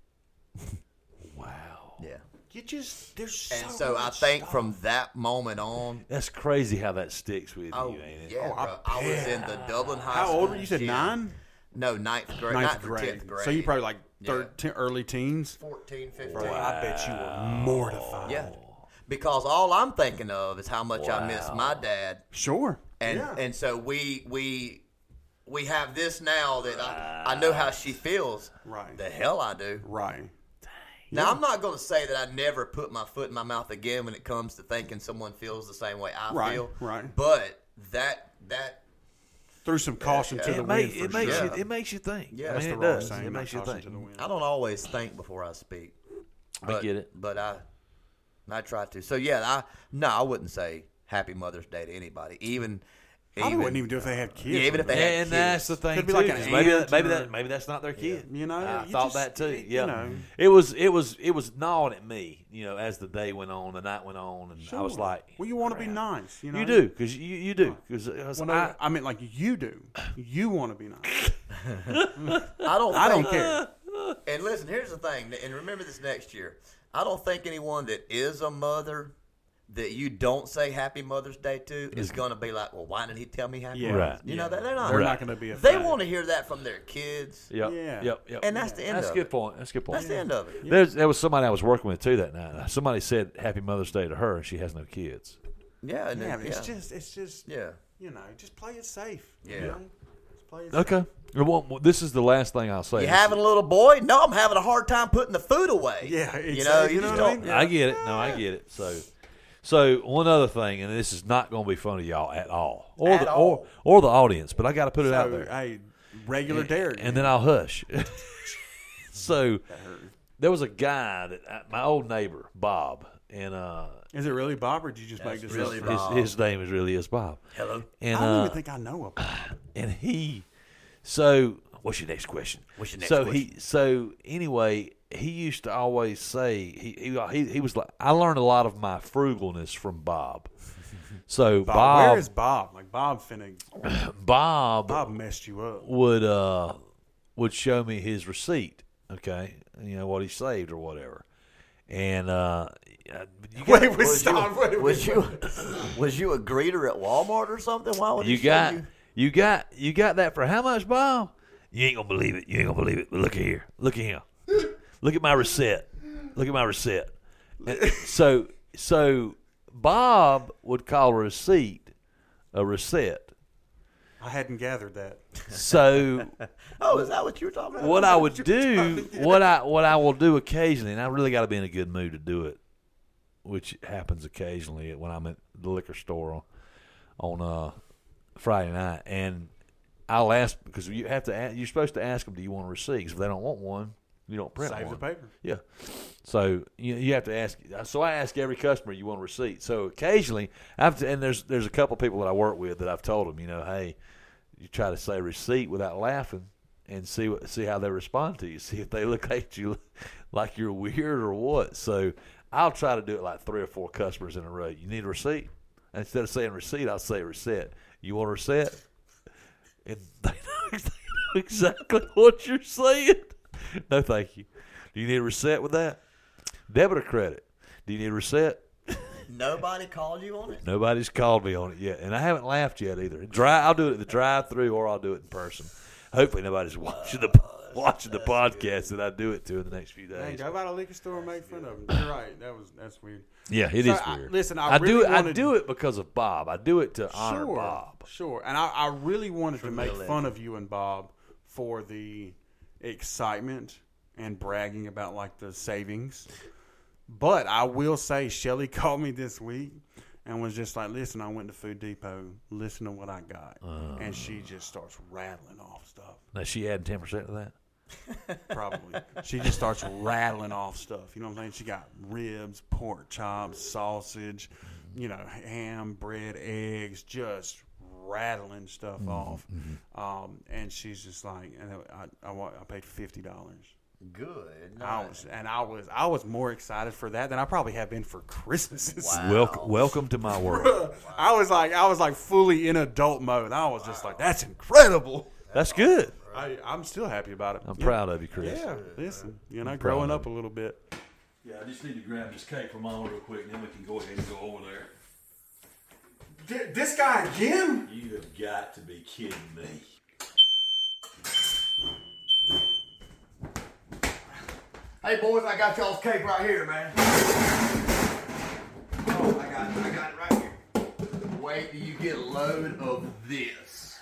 Wow.
Yeah.
You just there's so
And so I
much
think
stuff.
from that moment on,
That's crazy how that sticks with
oh
you, ain't it?
yeah,
Oh, I
bro, I, was in the Dublin High
How
School.
old were you? You said
gym.
nine,
No, ninth grade,
ninth
ninth or
grade.
tenth grade.
So you probably like
Yeah.
third, ten, early teens.
fourteen, fifteen.
Bro, I bet you were mortified.
Yeah. Because all I'm thinking of is how much I miss my dad.
Sure.
And
yeah.
and so we we we have this now that I, I know how she feels.
Right.
The hell I do.
Right.
Now I'm not going to say that I never put my foot in my mouth again when it comes to thinking someone feels the same way I
Right,
feel.
right.
But that that
Threw some caution to
yeah.
the
It,
wind.
make,
for
it makes
sure.
you. It makes you think.
Yeah.
I
That's
mean,
the
it
wrong
does.
saying,
It
not
makes you
caution
think.
to the wind.
I don't always think before I speak.
I
But,
get it.
But I I try to. So yeah, I no, I wouldn't say Happy Mother's Day to anybody. Even
I
even,
wouldn't even do if they had kids.
Yeah, even if they
Yeah,
had
and
kids.
that's the thing
Could be
too.
like an
is maybe
aunt
that, maybe
or-
that maybe that's not their kid.
You know,
I
you
thought
just-
that too.
you
Yeah,
know.
it was it was it was gnawing at me. You know, as the day went on, the night went on, and I was
Sure.
like,
well, you want to be
crap.
nice. You know,
You do because you you do because
Well, no,
I,
I mean, like you do. You want to be nice.
I don't
I don't
think-
care.
And listen, here's the thing, and remember this next year. I don't think anyone that is a mother that you don't say Happy Mother's Day to is going to be like, well, why didn't he tell me Happy
Yeah,
Mother's
Right.
Day? You
yeah.
know, they're they're not.
They're
Right.
not going to be.
They
offended.
want to hear that from their kids.
Yep,
Yeah.
yep, yep.
And that's the end
That's a
of
good
it.
point. That's a good point.
That's the end of it.
There's, there was somebody I was working with too that night. Somebody said Happy Mother's Day to her, and she has no kids.
Yeah, and
Yeah,
then-
but it's
yeah.
just, it's just,
yeah.
you know, just play it safe.
Yeah.
You know? Just play it
Okay. Well, this is the last thing I'll say.
You having a little boy? No, I'm having a hard time putting the food away.
Yeah,
you
exactly.
know,
You
you
know
just
what I
don't.
mean?
I get it. No, I get it. So, so one other thing, and this is not going to be funny to y'all at all, or
At
the
all.
or or the audience, but I got to put it
So,
out there.
hey, regular Derek.
and then I'll hush. So there was a guy that I, my old neighbor Bob, and uh,
Is it really Bob, or did you just make
That's
this
really
up?
his,
Bob.
his name is really is Bob.
Hello.
And
I don't
uh,
even think I know him.
and he, so what's your next question?
What's your next
so
question?
he, so anyway, he used to always say he, he he he was like, I learned a lot of my frugalness from Bob. So
Bob,
Bob,
where is Bob? Like Bob finna,
Bob,
Bob messed you up.
would uh would show me his receipt, okay, you know what he saved or whatever, and uh, you got,
Wait, wait,
Was
stop.
you,
Wait,
was
wait,
you was you a greeter at Walmart or something? Why would
you
he show
got
you?
you got you got that for how much, Bob? You ain't gonna believe it. You ain't gonna believe it. But look at here. Look at him. Look at my receipt. Look at my receipt. And so so Bob would call a receipt a receipt.
I hadn't gathered that.
So
Oh, is that what you were talking about?
what I would do, what I what I will do occasionally, and I really got to be in a good mood to do it, which happens occasionally when I'm at the liquor store on, on uh, Friday night, and I'll ask because you have to. Ask, you're supposed to ask them, "Do you want a receipt?" 'Cause if they don't want one, you don't print
Save
one.
the paper.
Yeah. So you you have to ask. So I ask every customer, "You want a receipt?" So occasionally, I've and there's there's a couple people that I work with that I've told them, you know, hey, you try to say receipt without laughing and see what see how they respond to you. See if they look at you like you're weird or what. So I'll try to do it like three or four customers in a row. You need a receipt? And instead of saying receipt, I'll say receipt. You want a receipt? And they know, they know exactly what you're saying. No, thank you. Do you need a receipt with that? Debit or credit? Do you need a receipt?
Nobody called you on it?
Nobody's called me on it yet, and I haven't laughed yet either. Dry, I'll do it at the drive-through, or I'll do it in person. Hopefully, nobody's watching the watching the podcast that I do it to in the next few
Hey,
days.
go by the liquor store and make fun of them. You're right. That was that's weird.
Yeah, it
So,
is
I-
weird.
listen, I
do
really
it.
wanted-
I do it because of Bob. I do it to honor
Sure,
Bob.
sure. And I, I really wanted to make
True
fun of you and Bob for the excitement and bragging about like the savings. But I will say, Shelly called me this week and was just like, "Listen, I went to Food Depot. Listen to what I got,"
Uh.
and she just starts rattling off stuff.
Now she adding ten percent to that.
Probably. She just starts rattling off stuff. You know what I'm saying? She got ribs, pork chops, sausage, you know, ham, bread, eggs, just rattling stuff
Mm-hmm.
off. Um, and she's just like, and I, I, I, I paid fifty dollars.
Good.
I
Nice.
was, and I was, I was more excited for that than I probably have been for Christmases.
Wow.
Welcome, welcome to my world.
I was like, I was like fully in adult mode. I was just like, that's incredible.
That's good.
I, I'm still happy about it.
I'm
Yeah.
proud of you, Chris.
Yeah, listen, you know,
I'm
growing
proud
up a little bit.
Yeah, I just need to grab this cake for Mama real quick, and then we can go ahead and go over there.
This guy again?
You have got to be kidding me.
Hey, boys, I got y'all's cake right here, man. Oh, I got it. I got it right here. Wait till you get a load of this.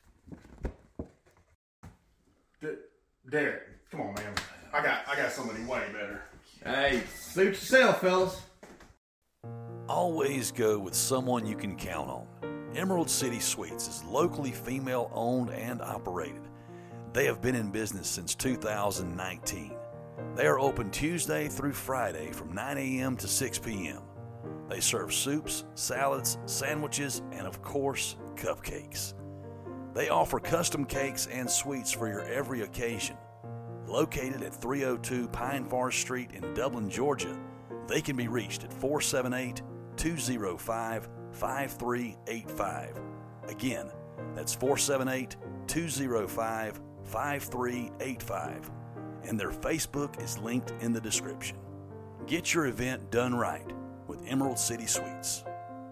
Derek, come on, man. I got, I got somebody way better.
Hey, suit yourself, fellas.
Always go with someone you can count on. Emerald City Sweets is locally female owned and operated. They have been in business since two thousand nineteen. They are open Tuesday through Friday from nine a.m. to six p.m. They serve soups, salads, sandwiches, and of course, cupcakes. They offer custom cakes and sweets for your every occasion. Located at three oh two Pine Forest Street in Dublin, Georgia, they can be reached at four seven eight, two oh five, five three eight five. Again, that's four seven eight, two oh five, five three eight five. And their Facebook is linked in the description. Get your event done right with Emerald City Sweets.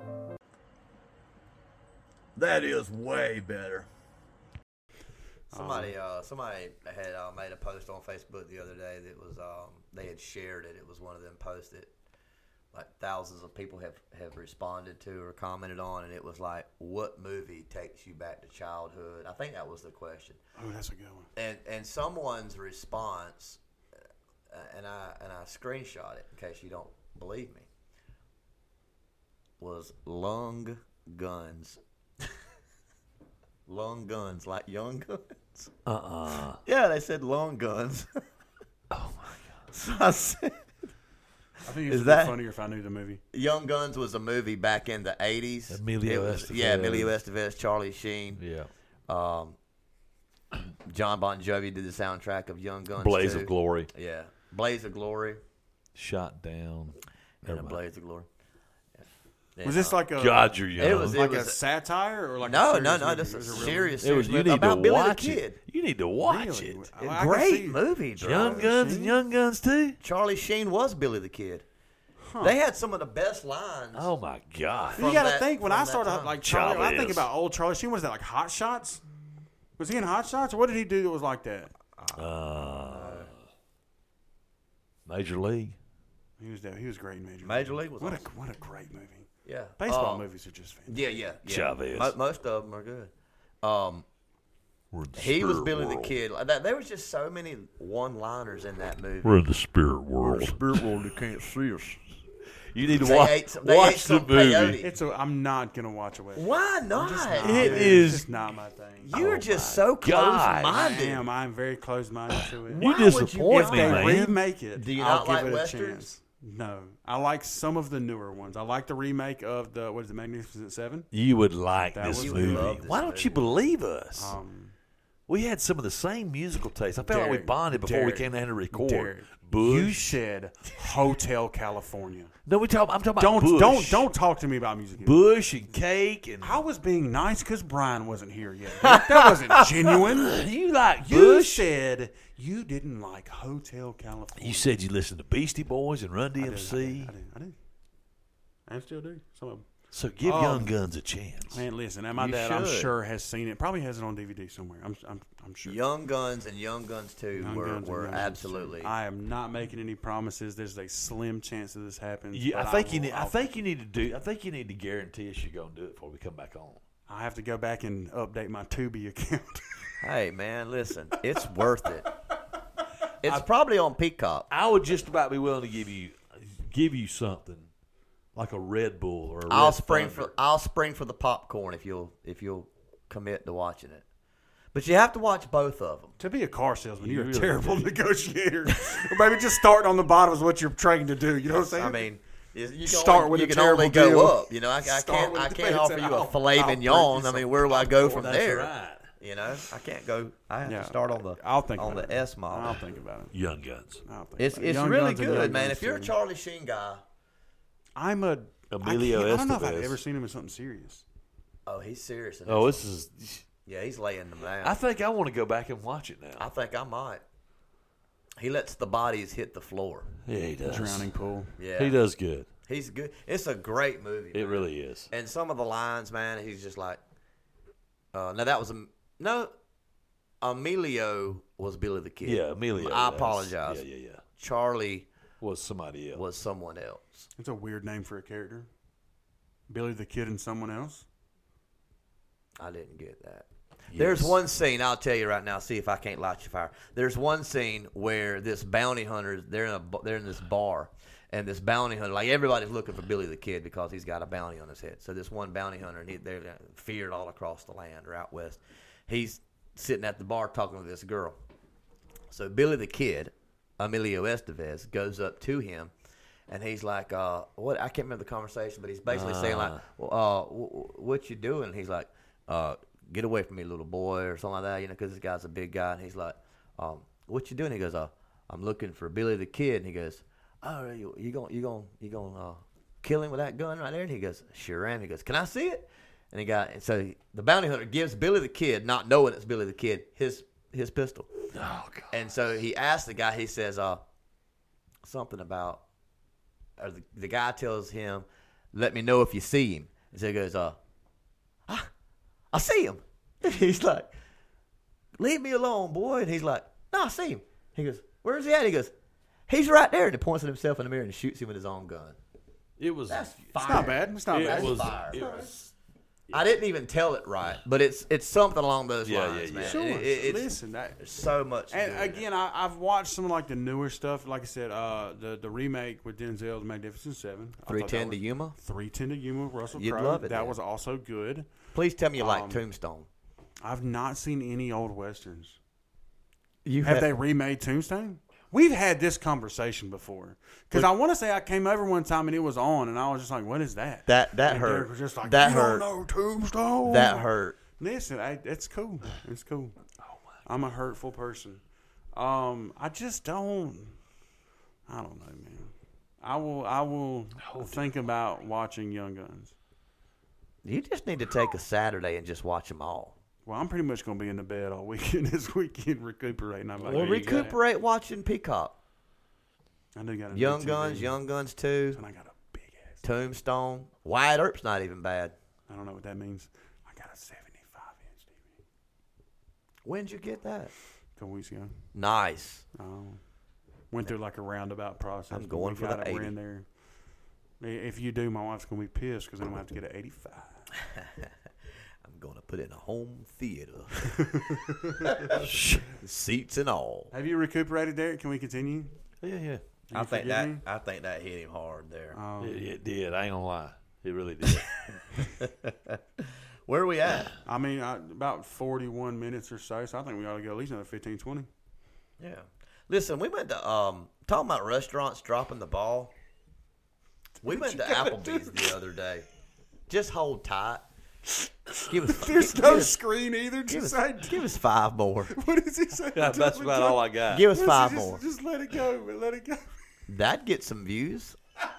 That is way better.
Somebody, uh, somebody had uh, made a post on Facebook the other day that was, um, they had shared it. It was one of them posts that like thousands of people have, have responded to or commented on, and it was like, what movie takes you back to childhood? I think that was the question.
Oh, that's a good one.
And and someone's response, uh, and I and I screenshot it in case you don't believe me, was long guns. Long guns, like young guns.
Uh-uh.
Yeah, they said long guns.
Oh, my God.
So I said,
I think it
Is
would
that-
be funnier if I knew the movie.
Young Guns was a movie back in the eighties.
Emilio
It was-
Estevez.
Yeah, Emilio Estevez, Charlie Sheen.
Yeah.
Um, John Bon Jovi did the soundtrack of Young Guns.
Blaze
too.
of Glory.
Yeah, Blaze of Glory
Shot down.
and a
Everybody.
Blaze of Glory. Yeah.
Was this like a
God, you're young.
It was-
like
it
a satire or like
no,
a
no,
serious
no?
movie?
This
Was
is
it
a
really-
serious,
It was.
serious
You
movie
need
about
to
Billy
watch
the
it.
Kid.
You need to watch
Really?
it.
I- I can
Great
see-
movie, bro.
Young Guns and Young Guns too.
Charlie Sheen was Billy the Kid. They had some of the best lines.
Oh my God.
You
From
got to
that-
think when
from
I
that
started
time.
like Charlie. When I think
Chavez.
about old Charlie Sheen. Was that like Hot Shots? Was he in Hot Shots, or what did he do that was like that?
Uh, Major League.
He was he was great in Major League.
Major League was
what
awesome.
a what a great movie.
Yeah.
Baseball
Um,
movies are just fantastic.
Yeah, yeah, yeah.
Chavez.
Mo- most of them are good. Um,
We're in the
he was
spirit
Billy
world.
the Kid. Like that, there was just so many one-liners in that movie.
We're in the spirit world.
Spirit world, you can't see us.
You need to
They
watch,
ate some- they
watch
ate
the
some
movie.
peyote.
It's a, I'm not gonna watch a Western.
Why not?
It
Dude,
is-
It's just not my thing.
You're
Oh
just
my
so
gosh.
I
close-minded.
am. I'm very close-minded to it.
You
Why would you
disappoint
If
me,
they
man.
remake it,
Do you
I'll
not
give
like
it a
Westerns?
chance. No, I like some of the newer ones. I like the remake of the what is it, Magnificent Seven.
You would like
That
this
was
You
movie.
would love this
Why don't
movie.
you believe us?
Um,
we had some of the same musical tastes. I felt like we
Derek,
bonded before we
Derek,
came down to record.
Derek,
Bush.
you said Hotel California.
no, we talk. I'm talking
Don't
about Bush.
don't don't talk to me about music.
Bush and cake and
I was being nice because Brian wasn't here yet. That wasn't genuine.
you like
You
Bush.
said you didn't like Hotel California.
You said you listened to Beastie Boys and Run D
I
M
did,
C.
I did. I did. I did. I still do. Some of them.
So give
Um,
Young Guns a chance.
Man, listen, and my
You
dad, I'm
should.
sure, has seen it. Probably has it on D V D somewhere. I'm, I'm, I'm sure.
Young Guns and Young Guns two
Young
were,
Guns and
were
Young Guns
absolutely.
too. I am not making any promises. There's a slim chance that this happens.
You, I
but
think you
will-
need. I
I'll-
think you need to do. I think you need to guarantee us you're gonna do it before we come back on.
I have to go back and update my Tubi account.
Hey man, listen, it's worth it. It's probably on Peacock.
I would just about be willing to give you, give you something, like a Red Bull or a Red
I'll spring
Thunder.
for I'll spring for the popcorn if you'll if you'll commit to watching it. But you have to watch both of them.
To be a car salesman,
You
you're
really
a terrible
do.
negotiator. Or maybe just starting on the bottom is what you're trained to do. You know what I'm saying?
I mean, you you can
Start
only,
with
you
a
can
terrible
only go
deal.
up. You know, I, I
Start
can't
with
I
a-
can't
say,
offer you a
I'll-
filet
I'll bring
mignon.
you
I mean,
some
where do I go from
That's
there?
right.
You know, I can't go. I have
Yeah.
to start on the
I'll think
on
about
the
it.
S model.
I'll think about it.
Young Guns.
I'll think
It's
about it.
it's
Young
really
Guns and Young
good, man.
Guns
If you're a
too.
Charlie Sheen guy,
I'm a
Emilio
I, can't- I don't know if I've
Estevez.
ever seen him in something serious.
oh, he's serious. In
Oh,
this
this is.
one. yeah, he's laying them down.
I think I want to go back and watch it now.
I think I might. He lets the bodies hit the floor.
Yeah, he does.
Drowning Pool.
Yeah,
He does good.
He's good. It's a great movie.
It
man.
really is.
And some of the lines, man, he's just like, uh, no, that was a no. Emilio was Billy the Kid.
Yeah, Emilio.
I
that's-
apologize.
Yeah, yeah, yeah.
Charlie
Was somebody else.
was someone else.
It's a weird name for a character. Billy the Kid and someone else.
I didn't get that. There's
Yes.
one scene I'll tell you right now. See if I can't light your fire. There's one scene where this bounty hunter they're in a bu- they're in this bar, and this bounty hunter like everybody's looking for Billy the Kid because he's got a bounty on his head. So this one bounty hunter, and he, they're feared all across the land or out west. He's sitting at the bar talking to this girl. So Billy the Kid, Emilio Estevez, goes up to him, and he's like, uh, "What?" I can't remember the conversation, but he's basically saying like, well, uh, w- w- "What you doing?" He's like, uh, "Get away from me, little boy," or something like that, you know, because this guy's a big guy, and he's like, um, "What you doing?" He goes, uh, "I'm looking for Billy the Kid," and he goes, "Oh, you you gonna you gonna you gonna uh, kill him with that gun right there?" And he goes, "Sure am." He goes, "Can I see it?" And he got and so he, the bounty hunter gives Billy the Kid, not knowing it's Billy the Kid, his his pistol.
Oh God.
And so he asked the guy, he says, uh, something about, or the, the guy tells him, "Let me know if you see him." And so he goes, uh, I, I see him. And he's like, "Leave me alone, boy." And he's like, "No, I see him." He goes, "Where's he at?" He goes, "He's right there." And he points at himself in the mirror and shoots him with his own gun.
It was.
That's
It's
fire.
not bad. It's not
It
bad.
was.
fire.
It was.
I didn't even tell it right, but it's it's something along those
Yeah,
lines,
yeah,
man.
yeah.
Sure.
It- it- it's
Listen, that,
there's so much.
and
good.
again, I, I've watched some of like the newer stuff. Like I said, uh, the the remake with Denzel's Magnificent Seven. I
three
thought that
ten to
was-
Yuma.
three ten to Yuma with Russell
You'd
Crowe.
love it,
That
then.
was also good.
Please tell me you like
Um,
Tombstone.
I've not seen any old westerns.
You
Have they remade Tombstone? We've had this conversation before because I want to say I came over one time and it was on, and I was just like, "What is that?"
That that
and Derek
hurt.
was just like,
that
"You
hurt.
don't know Tombstone."
That hurt.
Listen, I, it's cool. It's cool. I'm a hurtful person. Um, I just don't. I don't know, man. I will. I will think about watching Young Guns.
You just need to take a Saturday and just watch them all.
Well, I'm pretty much going to be in the bed all weekend this weekend recuperating. I'm like,
Well,
"There you go."
recuperate watching Peacock.
I do got a new
Young
T V,
Guns, Young Guns two,
and I got a big ass.
Tombstone. Wyatt Earp's not even bad.
I don't know what that means. I got a seventy-five inch T V.
When'd you get that?
A couple weeks ago.
Nice.
Um, Went through like a roundabout process.
I'm
but
going
we
for
got
the
it. We're
eighty.
in there. If you do, my wife's gonna be pissed because then I'm gonna have to get an eighty-five.
I'm going to put it in a home theater. Seats and all.
Have you recuperated, Derek? Can we continue?
Yeah, yeah.
Do
I
you
think
forgive
that
me?
I think that hit him hard there.
Um,
It, it did. I ain't gonna lie. It really did.
Where are we at?
I mean, I, about forty-one minutes or so, so I think we ought to go at least another fifteen, twenty.
Yeah. Listen, we went to um talking about restaurants dropping the ball. We went to Applebee's the other day. Just hold tight. Give us,
There's
give
no
us,
screen either.
give
Just
us,
say,
give us five more.
what does he say?
Yeah, that's about all I got.
Give us
Listen,
five
just,
more.
Just let it go, but let it go.
That'd get some views.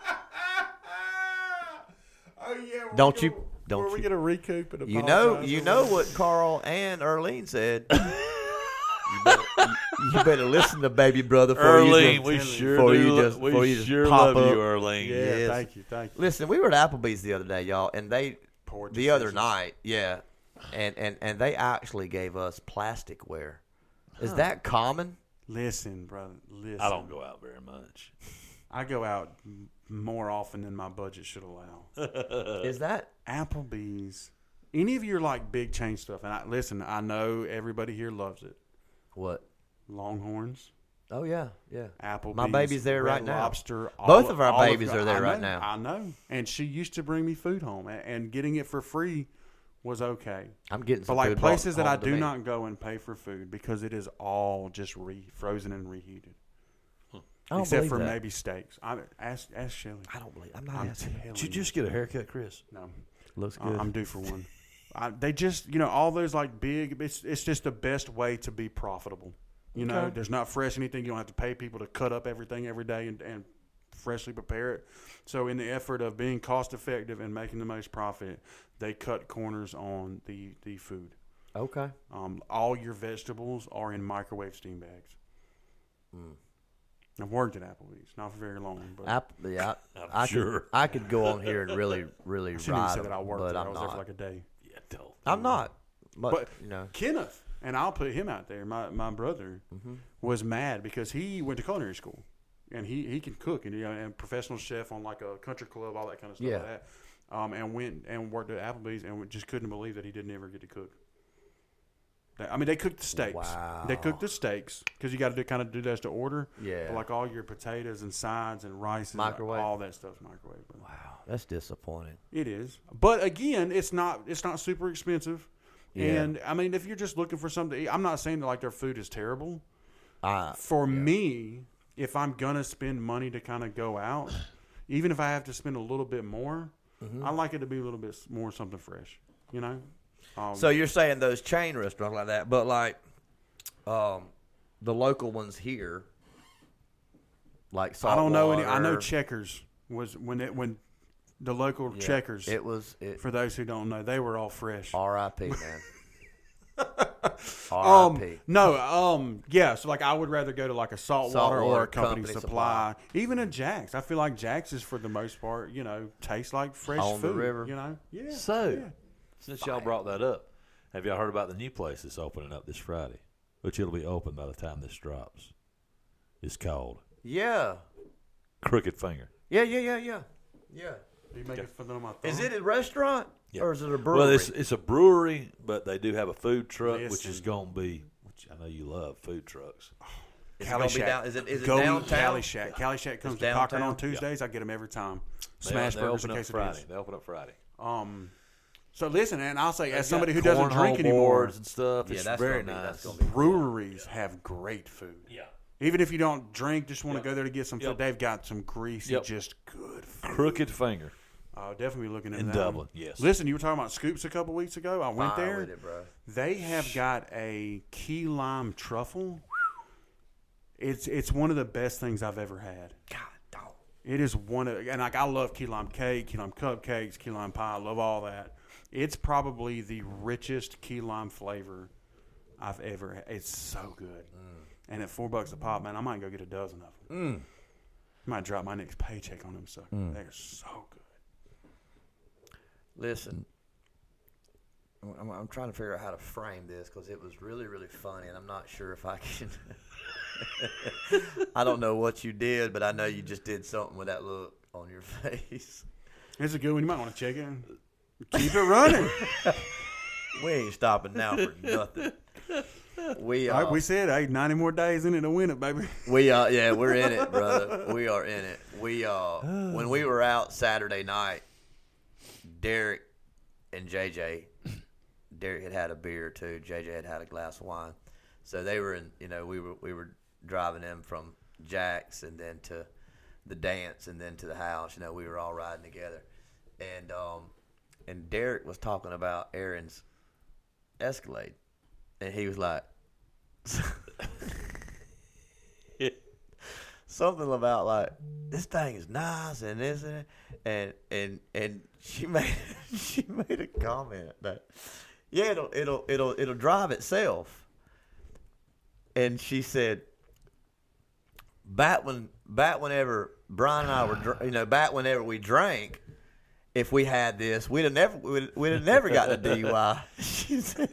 Oh yeah. we're
Don't you-
gonna-
don't
were we
you-
gonna recoup and
You know,
apologize
you
or
know
what?
what Carl and Erlene said. you, better, you, you better listen to baby brother before
Erlene,
you
we
just,
sure
before
do.
you
lo-
just,
we
before you just
sure
pop
love
up.
you, Erlene.
Yeah,
Yes.
thank you, thank you.
Listen, we were at Applebee's the other day, y'all, and they
Poor
the other
decisions.
night, yeah, and and and they actually gave us plasticware. Is that common?
Listen, brother. Listen.
I don't go out very much.
I go out m- more often than my budget should allow.
Is that
Applebee's. Any of your like big chain stuff, and I, listen, I know everybody here loves it.
what?
Longhorns,
Oh yeah, yeah.
Applebee's.
My baby's there
Red
right now.
Lobster.
Both
all-
of our
all
babies are there
I
right
know,
now.
I know, and she used to bring me food home, a- and getting it for free was okay.
I'm getting
But
some
like
food
places
brought
that I
home to
do
me.
not go and pay for food because it is all just re frozen and reheated,
I don't
except
believe
for
that.
maybe steaks. I ask ask Shelly.
I don't believe. I'm not
I'm
asking.
telling
Did you just get a haircut, Chris?
no.
Looks
I-
good.
I'm due for one. I, they just, you know, all those like big. It's it's just the best way to be profitable. You know,
Okay.
there's not fresh anything. You don't have to pay people to cut up everything every day and, and freshly prepare it. So, in the effort of being cost effective and making the most profit, they cut corners on the the food.
okay.
Um, all your vegetables are in microwave steam bags.
Mm.
I've worked at Applebee's, not for very long, but
App, yeah,
I'm
I
sure.
Could, I could go on here and really, really
I shouldn't even
ride
say
them,
that I worked
but
there. I
I'm
was there
not.
for like a day.
Yeah, tell.
I'm not. But,
But-
you know,
Kenneth, and I'll put him out there. My my brother
Mm-hmm.
was mad because he went to culinary school, and he, he can cook and you know and professional chef on like a country club, all that kind of stuff
Yeah.
like that. Um, and went and worked at Applebee's and just couldn't believe that he didn't ever get to cook. They- I mean, they cooked the steaks.
Wow.
They cooked the steaks because you got to do kind of do that to order.
Yeah.
But like all your potatoes and sides and rice, and
Microwave.
all that stuff's microwave. Bro.
wow, that's disappointing.
It is, but again, it's not. It's not super expensive.
Yeah.
And I mean, if you're just looking for something to eat, I'm not saying that like their food is terrible.
Uh,
For me, if I'm gonna spend money to kind of go out, even if I have to spend a little bit more,
Mm-hmm.
I like it to be a little bit more something fresh. You know. Um,
so you're saying those chain restaurants like that, but like, um, the local ones here, like
I don't know any. I know
Saltwater,
Checkers was when it when the local
yeah,
Checkers.
It was it.
For those who don't know, they were all fresh.
R I P man. R I
Um,
P
no, um, yeah. So like, I would rather go to like a saltwater, or
Saltwater
a company,
Company
supply. even a Jack's. I feel like Jack's is for the most part, you know, tastes like fresh
On the
food.
river.
You know, yeah.
So,
yeah.
since y'all brought that up, have y'all heard about the new place that's opening up this Friday? Which it'll be open by the time this drops. It's called
Yeah,
Crooked Finger.
yeah, yeah, yeah, yeah, yeah.
You making fun of my thumb?
Is it a restaurant
Yeah.
or is it a brewery?
Well, it's it's a brewery, but they do have a food truck, which is
Listen.
going to be. Which I know you love food trucks.
Is it
Cali
gonna be
Shack.
down- is it- is it
Go eat
downtown?
Cali Shack. Cali Shack comes
It's
to Cochran on
downtown?
Tuesdays. I get them every time.
They-
Smash
they
burgers
open
and
up Friday.
quesadillas.
They open up Friday.
Um, so listen, and I'll say, as
They've
somebody
got
who doesn't
cornhole
drink anymore,
boards and stuff,
Yeah,
it's
that's
very
gonna be-
nice.
that's gonna be-
breweries have great food.
Yeah.
Even if you don't drink, just want to
Yep.
go there to get some food.
Yep.
They've got some greasy,
Yep.
just good food.
Crooked Finger.
I'll definitely be looking at
In
that
Dublin,
one.
yes.
Listen, you were talking about Scoops a couple weeks ago. I went
Fire
there.
with it, bro.
They have got a key lime truffle. It's it's one of the best things I've ever had.
God, dog.
It is one of, and like I love key lime cake, key lime cupcakes, key lime pie. I love all that. It's probably the richest key lime flavor I've ever had. It's so good. And at four bucks a pop, man, I might go get a dozen of them. I might drop my next paycheck on them suckers. They're so good.
Listen, I'm, I'm trying to figure out how to frame this because it was really, really funny, and I'm not sure if I can. I don't know what you did, but I know you just did something with that look on your face.
It's a good one. You might want to check it. Keep it running.
We ain't stopping now for nothing. We uh,
All right, we said, hey, ninety more days in it to win it, baby.
we uh yeah, we're in it, brother. We are in it. We uh when we were out Saturday night, Derek and J J, Derek had had a beer too. J J had had a glass of wine, so they were in. You know, we were we were driving them from Jack's and then to the dance and then to the house. You know, we were all riding together, and um and Derek was talking about Aaron's Escalade, and he was like. Something about like this thing is nice and this and and and and she made she made a comment that yeah it'll it'll it'll it'll drive itself, and she said back when back whenever Brian and I were dr- you know back whenever we drank, if we had this we'd have never we'd, we'd have never gotten a D U I. She said.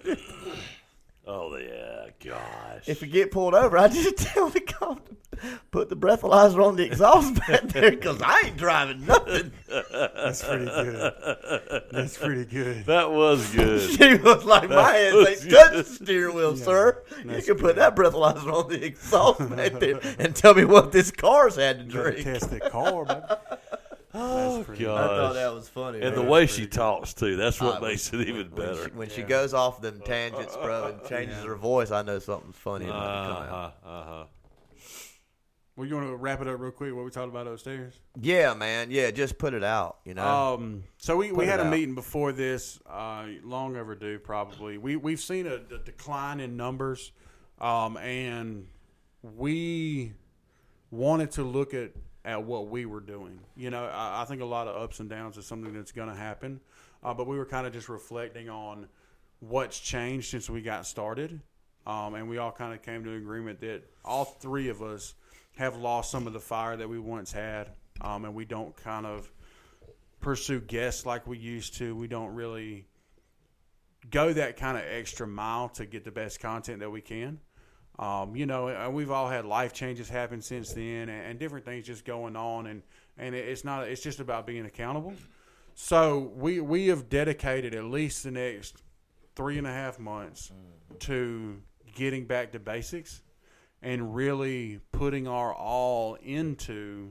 Oh, yeah, gosh.
If we get pulled over, I just tell the cop to put the breathalyzer on the exhaust back there because I ain't driving nothing.
That's pretty good. That's pretty good.
That was good.
She was like, my hands
was
ain't touch
good.
the steering wheel,
Yeah,
sir. You
that's
can put
good.
that breathalyzer on the exhaust back there and tell me what this car's had to
Better
drink.
test that car, baby.
Oh,
That's pretty
gosh.
I thought that was funny.
And the
man.
way she talks, too. That's what
Uh,
makes it even
when
better.
she, when she goes off them tangents, bro, and changes
Yeah.
her voice, I know something's funny about to come out.
Uh-huh, uh-huh.
Well, you want to wrap it up real quick? What we talked about upstairs?
Yeah, man. Yeah, just put it out, you know.
Um, so we, we
Put
had
it
a
out.
meeting before this, uh, long overdue probably. We we've seen a, a decline in numbers, um, and we wanted to look at, at what we were doing. You know, I, I think a lot of ups and downs is something that's going to happen, uh, but we were kind of just reflecting on what's changed since we got started, um, and we all kind of came to an agreement that all three of us have lost some of the fire that we once had, um, and we don't kind of pursue guests like we used to. We don't really go that kind of extra mile to get the best content that we can. Um, you know, and we've all had life changes happen since then, and, and different things just going on, and, and it's not. It's just about being accountable. So we we have dedicated at least the next three and a half months to getting back to basics and really putting our all into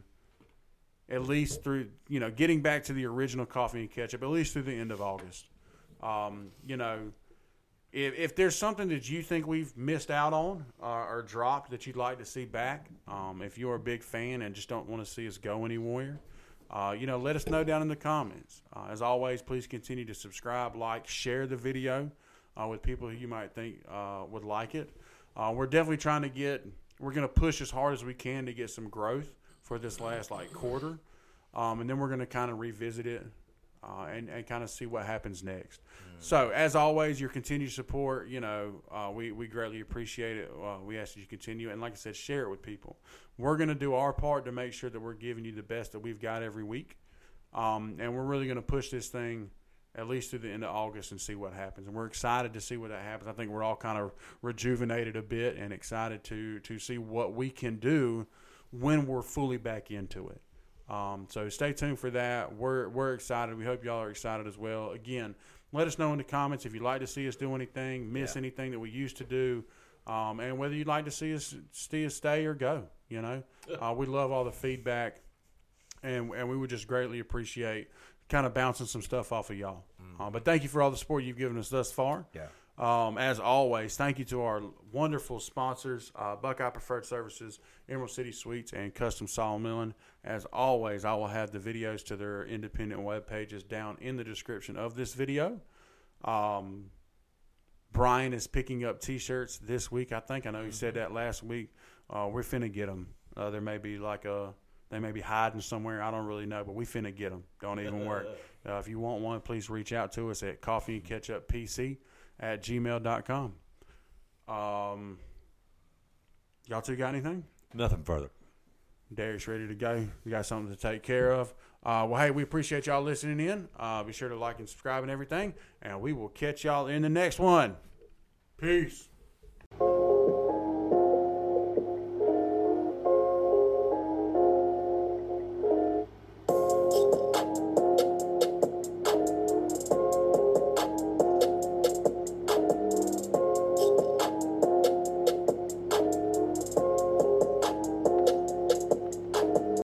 at least through, you know, getting back to the original Coffee and Ketchup, at least through the end of August. Um, you know, if, if there's something that you think we've missed out on uh, or dropped that you'd like to see back, um, if you're a big fan and just don't want to see us go anywhere, uh, you know, let us know down in the comments. Uh, as always, please continue to subscribe, like, share the video uh, with people who you might think uh, would like it. Uh, we're definitely trying to get, we're going to push as hard as we can to get some growth for this last like quarter. Um, and then we're going to kind of revisit it uh, and, and kind of see what happens next. Mm. So as always, your continued support, you know, uh, we, we greatly appreciate it. Uh, we ask that you continue. And like I said, share it with people. We're going to do our part to make sure that we're giving you the best that we've got every week. Um, and we're really going to push this thing at least through the end of August and see what happens. And we're excited to see what that happens. I think we're all kind of rejuvenated a bit and excited to to see what we can do when we're fully back into it. Um, so stay tuned for that. We're we're excited. We hope y'all are excited as well. Again, let us know in the comments if you'd like to see us do anything, miss yeah. anything that we used to do, um, and whether you'd like to see us see us stay or go. You know, uh, we love all the feedback, and and we would just greatly appreciate kind of bouncing some stuff off of y'all. Mm. Uh, but thank you for all the support you've given us thus far.
Yeah.
Um, as always, thank you to our wonderful sponsors, uh, Buckeye Preferred Services, Emerald City Suites, and Custom Sawmilling. As always, I will have the videos to their independent web pages down in the description of this video. Um, Brian is picking up T-shirts this week, I think. I know he said that last week. Uh, we're finna get them. Uh, there may be like a... They may be hiding somewhere. I don't really know, but we finna get them. Don't even worry. Uh, if you want one, please reach out to us at coffee and ketchup p c at gmail dot com. Um, y'all two got anything?
Nothing further.
Derek's ready to go. We got something to take care of. Uh, well, hey, we appreciate y'all listening in. Uh, be sure to like and subscribe and everything. And we will catch y'all in the next one. Peace.